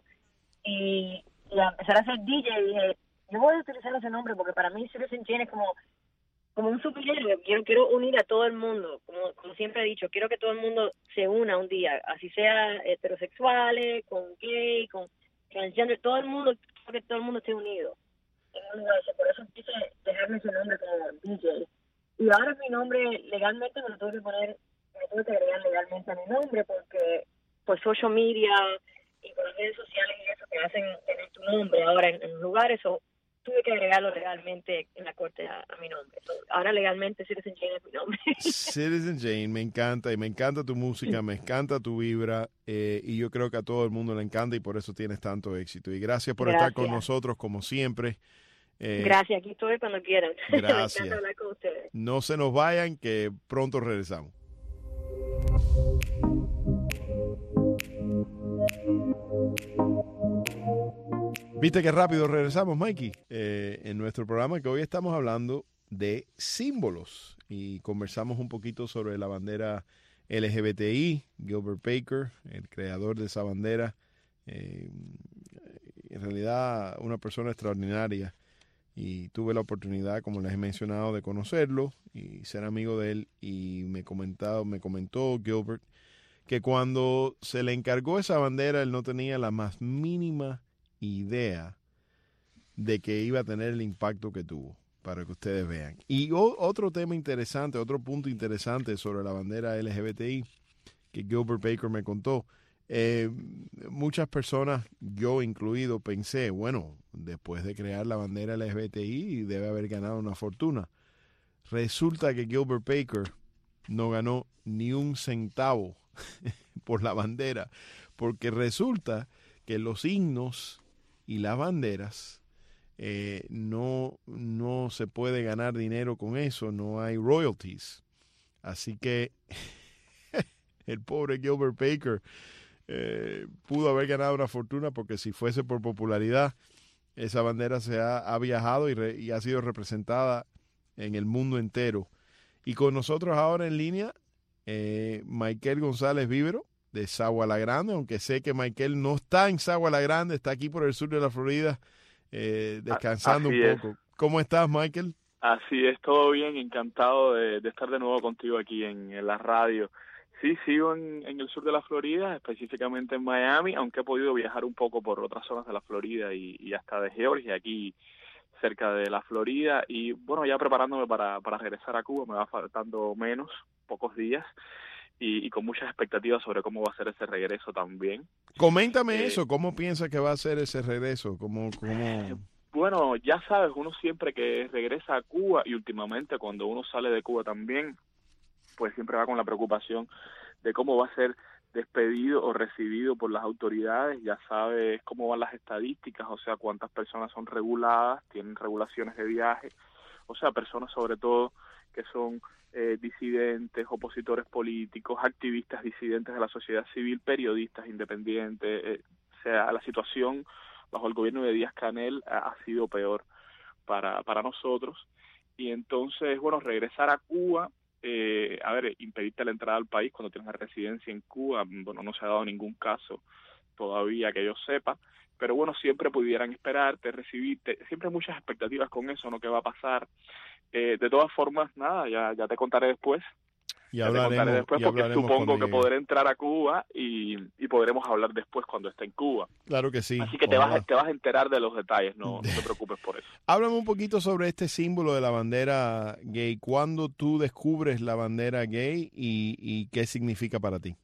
y, y a empezar a hacer D J, dije, yo voy a utilizar ese nombre porque para mí Citizen Jane es como... como un superhéroe. Quiero, quiero unir a todo el mundo, como, como siempre he dicho, quiero que todo el mundo se una un día, así sea heterosexuales, con gay, con transgender, todo el mundo, quiero que todo el mundo esté unido en un universo. Por eso quise dejarme ese nombre como D J. Y ahora mi nombre legalmente me lo tengo que poner, me tengo que agregar legalmente a mi nombre, porque por social media y por las redes sociales y eso que hacen tener tu nombre ahora en, en lugares, o tuve que agregarlo legalmente en la corte a, a mi nombre. So, ahora legalmente Citizen Jane es mi nombre. Citizen Jane, me encanta, y me encanta tu música, me encanta tu vibra, eh, y yo creo que a todo el mundo le encanta y por eso tienes tanto éxito. Y gracias por gracias. estar con nosotros como siempre. Eh, gracias, aquí estoy cuando quieran. Gracias. Me encanta hablar con ustedes. No se nos vayan, que pronto regresamos. Viste qué rápido regresamos, Mikey, eh, en nuestro programa, que hoy estamos hablando de símbolos y conversamos un poquito sobre la bandera L G B T I. Gilbert Baker, el creador de esa bandera, eh, en realidad una persona extraordinaria, y tuve la oportunidad, como les he mencionado, de conocerlo y ser amigo de él, y me comentado, me comentó Gilbert que cuando se le encargó esa bandera él no tenía la más mínima idea de que iba a tener el impacto que tuvo, para que ustedes vean. Y o, otro tema interesante, otro punto interesante sobre la bandera L G B T I que Gilbert Baker me contó, eh, muchas personas, yo incluido, pensé, bueno, después de crear la bandera L G B T I debe haber ganado una fortuna. Resulta que Gilbert Baker no ganó ni un centavo por la bandera, porque resulta que los himnos y las banderas, eh, no, no se puede ganar dinero con eso, no hay royalties. Así que el pobre Gilbert Baker eh, pudo haber ganado una fortuna, porque si fuese por popularidad, esa bandera se ha, ha viajado y, re, y ha sido representada en el mundo entero. Y con nosotros ahora en línea, eh, Michael González Vivero, de Sagua La Grande, aunque sé que Michael no está en Sagua La Grande, está aquí por el sur de la Florida, eh, descansando Así un es. poco. ¿Cómo estás, Michael? Así es, todo bien, encantado de, de estar de nuevo contigo aquí en, en la radio. Sí, sigo en, en el sur de la Florida, específicamente en Miami, aunque he podido viajar un poco por otras zonas de la Florida y, y hasta de Georgia, aquí cerca de la Florida. Y bueno, ya preparándome para, para regresar a Cuba, me va faltando menos, pocos días. Y, y con muchas expectativas sobre cómo va a ser ese regreso también. Coméntame eh, eso, ¿cómo piensas que va a ser ese regreso? ¿Cómo, cómo... Bueno, ya sabes, uno siempre que regresa a Cuba, y últimamente cuando uno sale de Cuba también, pues siempre va con la preocupación de cómo va a ser despedido o recibido por las autoridades. Ya sabes cómo van las estadísticas, o sea, cuántas personas son reguladas, tienen regulaciones de viaje, o sea, personas sobre todo que son eh, disidentes, opositores políticos, activistas disidentes de la sociedad civil, periodistas independientes. Eh, o sea, la situación bajo el gobierno de Díaz-Canel ha, ha sido peor para, para nosotros. Y entonces, bueno, regresar a Cuba, eh, a ver, impedirte la entrada al país cuando tienes una residencia en Cuba, bueno, no se ha dado ningún caso todavía que yo sepa, pero bueno, siempre pudieran esperarte, recibirte, siempre hay muchas expectativas con eso, ¿no? ¿Qué va a pasar? Eh, de todas formas, nada, ya, ya te contaré después. Y ya te contaré después, y porque supongo que llegue. podré entrar a Cuba y, y podremos hablar después cuando esté en Cuba. Claro que sí. Así que te vas, te vas a enterar de los detalles, no, no te preocupes por eso. Háblame un poquito sobre este símbolo de la bandera gay. ¿Cuándo tú descubres la bandera gay y, y qué significa para ti?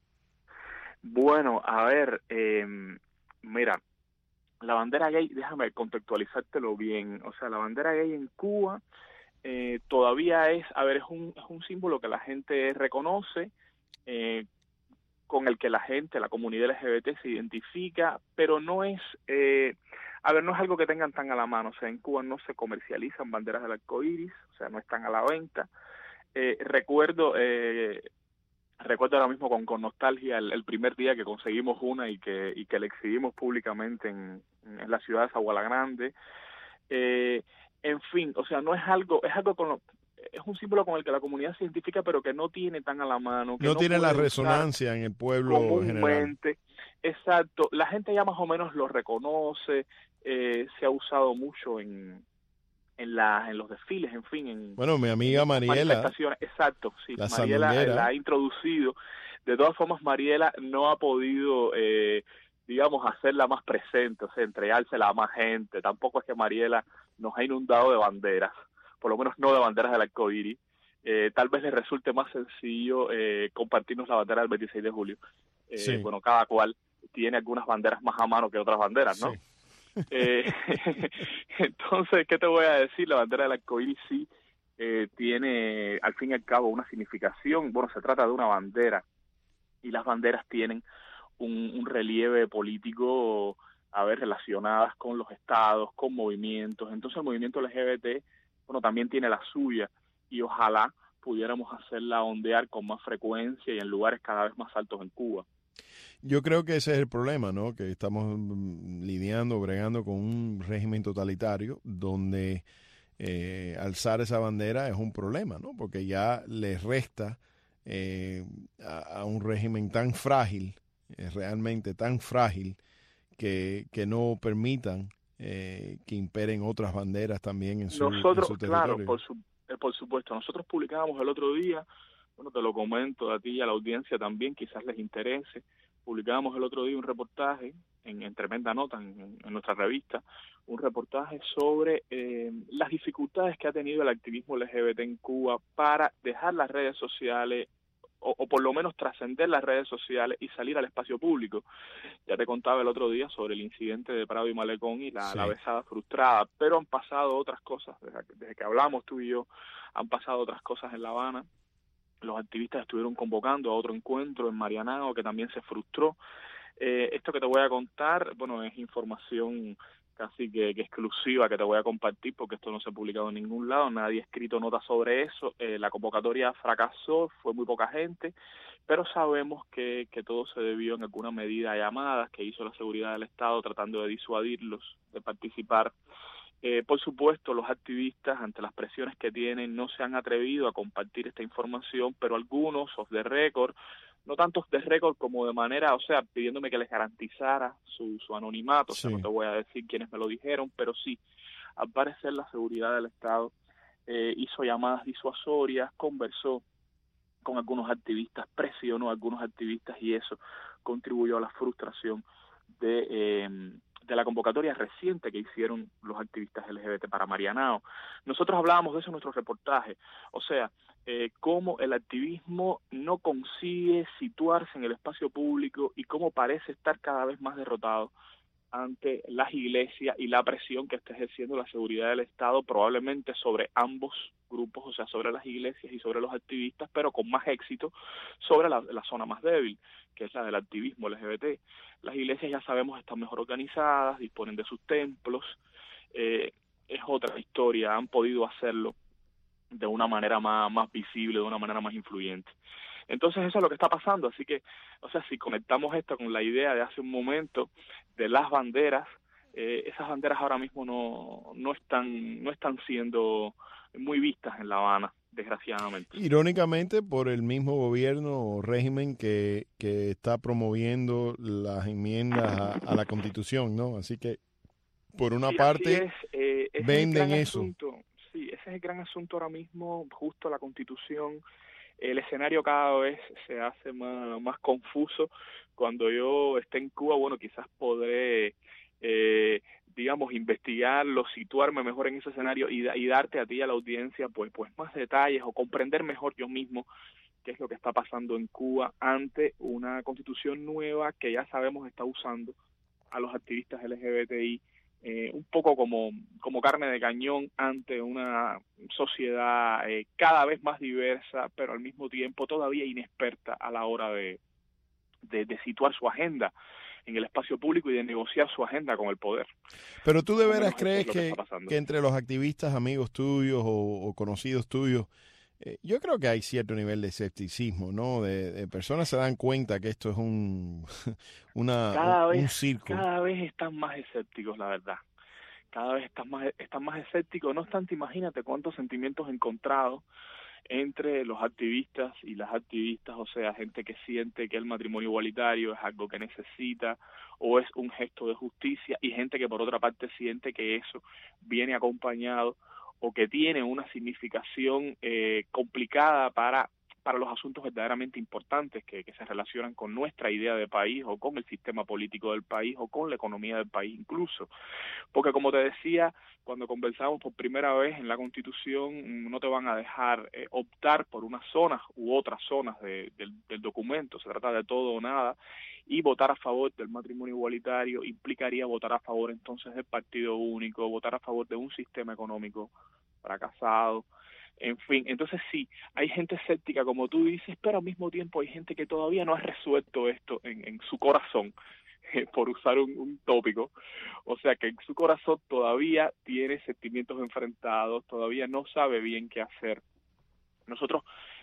Bueno, a ver, eh, mira, la bandera gay, déjame contextualizártelo bien. O sea, la bandera gay en Cuba eh, todavía es, a ver, es un, es un símbolo que la gente reconoce, eh, con el que la gente, la comunidad L G B T se identifica, pero no es, eh, a ver, no es algo que tengan tan a la mano. O sea, en Cuba no se comercializan banderas del arco iris, o sea, no están a la venta. Eh, recuerdo, eh, recuerdo ahora mismo con, con nostalgia el, el primer día que conseguimos una y que, y que la exhibimos públicamente en, en la ciudad de Sagua La Grande. Eh, en fin, o sea, no es algo, es algo con lo, es un símbolo con el que la comunidad se identifica, pero que no tiene tan a la mano. Que no, no tiene la puede resonancia en el pueblo comúnmente. general. Exacto, la gente ya más o menos lo reconoce, eh, se ha usado mucho en en la en los desfiles, en fin, en bueno, mi amiga en Mariela, manifestaciones. Exacto, sí, la Mariela sandunguera, la ha introducido. De todas formas, Mariela no ha podido, eh, digamos, hacerla más presente, o sea, entregársela a más gente. Tampoco es que Mariela nos ha inundado de banderas, por lo menos no de banderas del arco iris. Eh, tal vez le resulte más sencillo eh, compartirnos la bandera del veintiséis de julio. Eh, sí. Bueno, cada cual tiene algunas banderas más a mano que otras banderas, ¿no? Sí. eh, entonces, ¿qué te voy a decir? La bandera del arco iris sí eh, tiene, al fin y al cabo, una significación. Bueno, se trata de una bandera, y las banderas tienen un, un relieve político, a ver, relacionadas con los estados, con movimientos. Entonces el movimiento L G B T, bueno, también tiene la suya, y ojalá pudiéramos hacerla ondear con más frecuencia y en lugares cada vez más altos en Cuba. Yo creo que ese es el problema, ¿no? Que estamos lidiando, bregando con un régimen totalitario donde eh, alzar esa bandera es un problema, ¿no? Porque ya le resta eh, a, a un régimen tan frágil, eh, realmente tan frágil, que, que no permitan eh, que imperen otras banderas también en su, Nosotros, en su territorio. claro, por, su, eh, por supuesto, nosotros publicábamos el otro día, bueno, te lo comento a ti y a la audiencia también, quizás les interese, publicábamos el otro día un reportaje, en, en tremenda nota, en, en nuestra revista, un reportaje sobre eh, las dificultades que ha tenido el activismo L G B T en Cuba para dejar las redes sociales, o, o por lo menos trascender las redes sociales y salir al espacio público. Ya te contaba el otro día sobre el incidente de Prado y Malecón y la, sí. la besada frustrada, pero han pasado otras cosas, desde, desde que hablamos tú y yo, han pasado otras cosas en La Habana. Los activistas estuvieron convocando a otro encuentro en Marianao, que también se frustró. Eh, esto que te voy a contar, bueno, es información casi que, que exclusiva que te voy a compartir, porque esto no se ha publicado en ningún lado, nadie ha escrito nota sobre eso. Eh, la convocatoria fracasó, fue muy poca gente, pero sabemos que, que todo se debió en alguna medida a llamadas que hizo la seguridad del Estado tratando de disuadirlos de participar. Eh, por supuesto, los activistas, ante las presiones que tienen, no se han atrevido a compartir esta información, pero algunos, off the record, no tanto off the record como de manera, o sea, pidiéndome que les garantizara su, su anonimato, sí. O sea, no te voy a decir quiénes me lo dijeron, pero sí, al parecer la seguridad del Estado eh, hizo llamadas disuasorias, conversó con algunos activistas, presionó a algunos activistas y eso contribuyó a la frustración de... Eh, de la convocatoria reciente que hicieron los activistas L G B T para Marianao. Nosotros hablábamos de eso en nuestro reportaje, o sea, eh, cómo el activismo no consigue situarse en el espacio público y cómo parece estar cada vez más derrotado ante las iglesias y la presión que está ejerciendo la seguridad del Estado, probablemente sobre ambos grupos, o sea, sobre las iglesias y sobre los activistas, pero con más éxito sobre la, la zona más débil, que es la del activismo L G B T. Las iglesias, ya sabemos, están mejor organizadas, disponen de sus templos, eh, es otra historia, han podido hacerlo de una manera más, más visible, de una manera más influyente. Entonces eso es lo que está pasando, así que, o sea, si conectamos esto con la idea de hace un momento de las banderas, eh, esas banderas ahora mismo no, no están, no están siendo muy vistas en La Habana, desgraciadamente. Irónicamente, por el mismo gobierno o régimen que, que está promoviendo las enmiendas a, a la Constitución, ¿no? Así que, por una sí, parte, es, eh, venden es eso. Asunto. Sí, ese es el gran asunto ahora mismo, justo la Constitución. El escenario cada vez se hace más, más confuso. Cuando yo esté en Cuba, bueno, quizás podré, eh, digamos, investigarlo, situarme mejor en ese escenario y, y darte a ti, a la audiencia, pues, pues más detalles o comprender mejor yo mismo qué es lo que está pasando en Cuba ante una constitución nueva que ya sabemos está usando a los activistas L G B T I Eh, un poco como, como carne de cañón ante una sociedad eh, cada vez más diversa, pero al mismo tiempo todavía inexperta a la hora de, de, de situar su agenda en el espacio público y de negociar su agenda con el poder. Pero tú de veras crees que, que, que entre los activistas, amigos tuyos o, o conocidos tuyos, eh, yo creo que hay cierto nivel de escepticismo, ¿no? De, de personas se dan cuenta que esto es un una cada un, vez, un circo. Cada vez están más escépticos, la verdad. Cada vez están más, están más escépticos. No obstante, imagínate cuántos sentimientos encontrados entre los activistas y las activistas, o sea, gente que siente que el matrimonio igualitario es algo que necesita o es un gesto de justicia, y gente que por otra parte siente que eso viene acompañado o que tiene una significación eh, complicada para, para los asuntos verdaderamente importantes que, que se relacionan con nuestra idea de país o con el sistema político del país o con la economía del país incluso. Porque como te decía, cuando conversamos por primera vez en la Constitución, no te van a dejar eh, optar por unas zonas u otras zonas de, del, del documento, se trata de todo o nada, y votar a favor del matrimonio igualitario implicaría votar a favor entonces del partido único, votar a favor de un sistema económico fracasado, en fin. Entonces sí, hay gente escéptica como tú dices, pero al mismo tiempo hay gente que todavía no ha resuelto esto en, en su corazón, eh, por usar un, un tópico, o sea que en su corazón todavía tiene sentimientos enfrentados, todavía no sabe bien qué hacer. Nosotros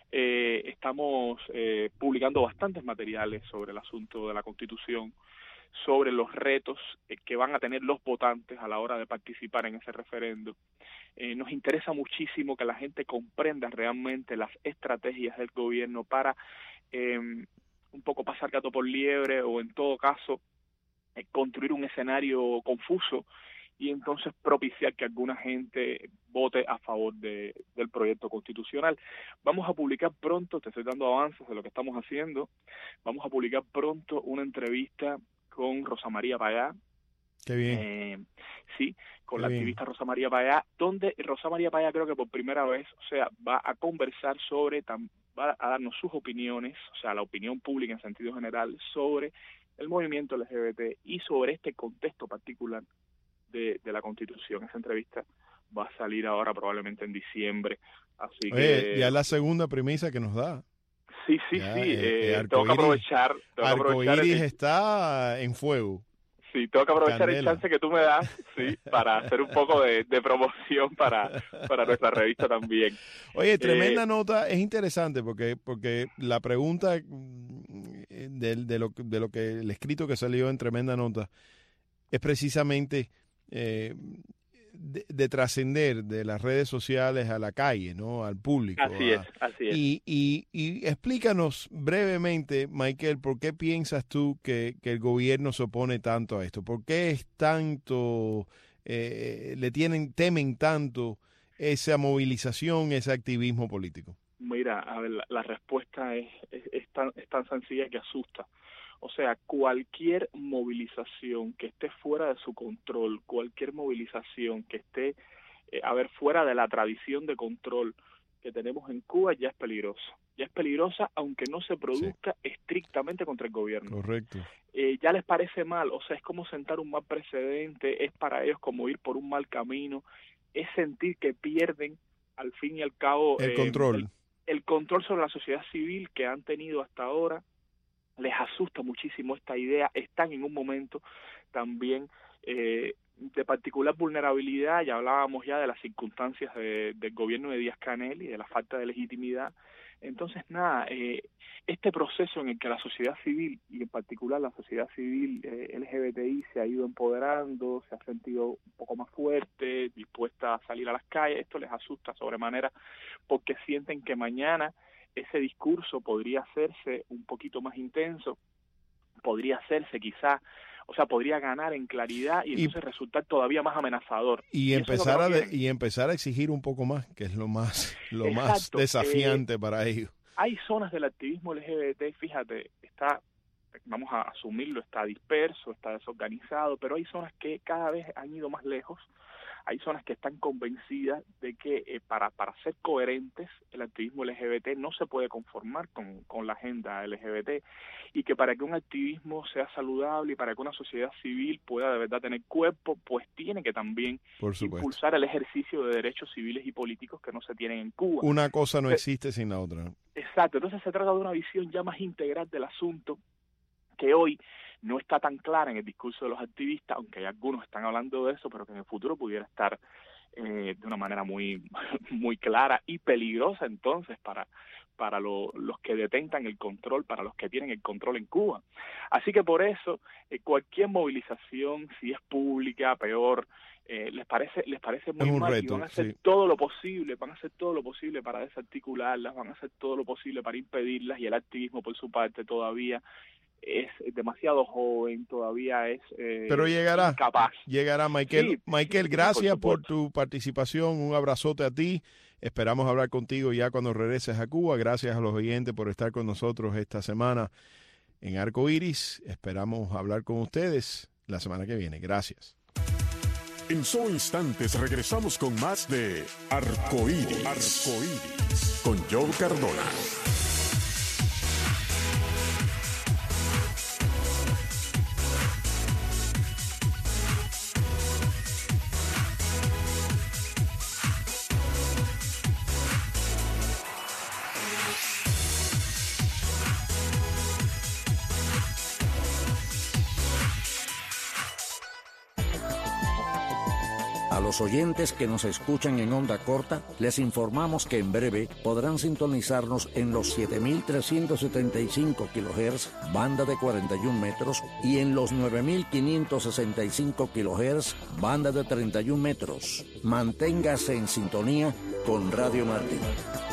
eh, estamos eh, publicando bastantes materiales sobre el asunto de la Constitución, sobre los retos eh, que van a tener los votantes a la hora de participar en ese referendo. Eh, nos interesa muchísimo que la gente comprenda realmente las estrategias del gobierno para eh, un poco pasar gato por liebre o en todo caso eh, construir un escenario confuso y entonces propiciar que alguna gente vote a favor de, del proyecto constitucional. Vamos a publicar pronto, te estoy dando avances de lo que estamos haciendo, vamos a publicar pronto una entrevista con Rosa María Payá. Qué bien. Eh, sí, con Qué la bien. activista Rosa María Payá, donde Rosa María Payá creo que por primera vez, o sea, va a conversar sobre, va a darnos sus opiniones, o sea, la opinión pública en sentido general, sobre el movimiento L G B T y sobre este contexto particular de, de la Constitución. Esa entrevista va a salir ahora probablemente en diciembre, así Oye, que... ya es la segunda premisa que nos da. Sí, sí, ya, sí, eh, eh, tengo que aprovechar... Tengo que aprovechar Arcoíris el, está en fuego. Sí, tengo que aprovechar Candela. el chance que tú me das, sí, para hacer un poco de, de promoción para, para nuestra revista también. Oye, tremenda Eh, nota, es interesante porque porque la pregunta mm, de, de, lo, de lo que el escrito que salió en tremenda nota es precisamente eh, de, de trascender de las redes sociales a la calle, ¿no? Al público. así a- es, así es. Y, y, y explícanos brevemente, Michael, ¿por qué piensas tú que, que el gobierno se opone tanto a esto? ¿Por qué es tanto, eh, le tienen, temen tanto esa movilización, ese activismo político? Mira, a ver, la, la respuesta es, es, es tan, es tan sencilla que asusta. O sea, cualquier movilización que esté fuera de su control, cualquier movilización que esté, eh, a ver, fuera de la tradición de control que tenemos en Cuba ya es peligrosa. Ya es peligrosa aunque no se produzca sí. estrictamente contra el gobierno. Correcto. Eh, ya les parece mal, o sea, es como sentar un mal precedente, es para ellos como ir por un mal camino, es sentir que pierden al fin y al cabo el eh, control. El, el control sobre la sociedad civil que han tenido hasta ahora. Les asusta muchísimo esta idea, están en un momento también eh, de particular vulnerabilidad, ya hablábamos ya de las circunstancias de, del gobierno de Díaz-Canel y de la falta de legitimidad. Entonces, nada, eh, este proceso en el que la sociedad civil, y en particular la sociedad civil eh, L G B T I, se ha ido empoderando, se ha sentido un poco más fuerte, dispuesta a salir a las calles, esto les asusta sobremanera porque sienten que mañana ese discurso podría hacerse un poquito más intenso, podría hacerse quizá, o sea, podría ganar en claridad y entonces y, resultar todavía más amenazador. Y, y empezar es a de, y empezar a exigir un poco más, que es lo más lo Exacto. más desafiante eh, para ellos. Hay zonas del activismo L G B T, fíjate, está, vamos a asumirlo, está disperso, está desorganizado, pero hay zonas que cada vez han ido más lejos. Hay zonas que están convencidas de que eh, para, para ser coherentes el activismo L G B T no se puede conformar con, con la agenda L G B T y que para que un activismo sea saludable y para que una sociedad civil pueda de verdad tener cuerpo, pues tiene que también impulsar el ejercicio de derechos civiles y políticos que no se tienen en Cuba. Una cosa no existe sin la otra. Exacto, entonces se trata de una visión ya más integral del asunto que hoy no está tan clara en el discurso de los activistas, aunque hay algunos están hablando de eso, pero que en el futuro pudiera estar eh, de una manera muy muy clara y peligrosa entonces para para lo, los que detentan el control, para los que tienen el control en Cuba. Así que por eso, eh, cualquier movilización, si es pública, peor, eh, les parece les parece muy mal reto, y van a hacer sí. todo lo posible, van a hacer todo lo posible para desarticularlas, van a hacer todo lo posible para impedirlas y el activismo por su parte todavía es demasiado joven, todavía es eh, pero llegará, incapaz. Llegará, Michael. Sí, Michael, sí, gracias por, por tu participación, un abrazote a ti. Esperamos hablar contigo ya cuando regreses a Cuba. Gracias a los oyentes por estar con nosotros esta semana en Arcoíris. Esperamos hablar con ustedes la semana que viene. Gracias. En solo instantes regresamos con más de Arcoíris, Arcoíris con Joe Cardona. A los oyentes que nos escuchan en onda corta, les informamos que en breve podrán sintonizarnos en los siete mil trescientos setenta y cinco kilohertz, banda de cuarenta y un metros, y en los nueve mil quinientos sesenta y cinco kilohertz, banda de treinta y un metros. Manténgase en sintonía con Radio Martí.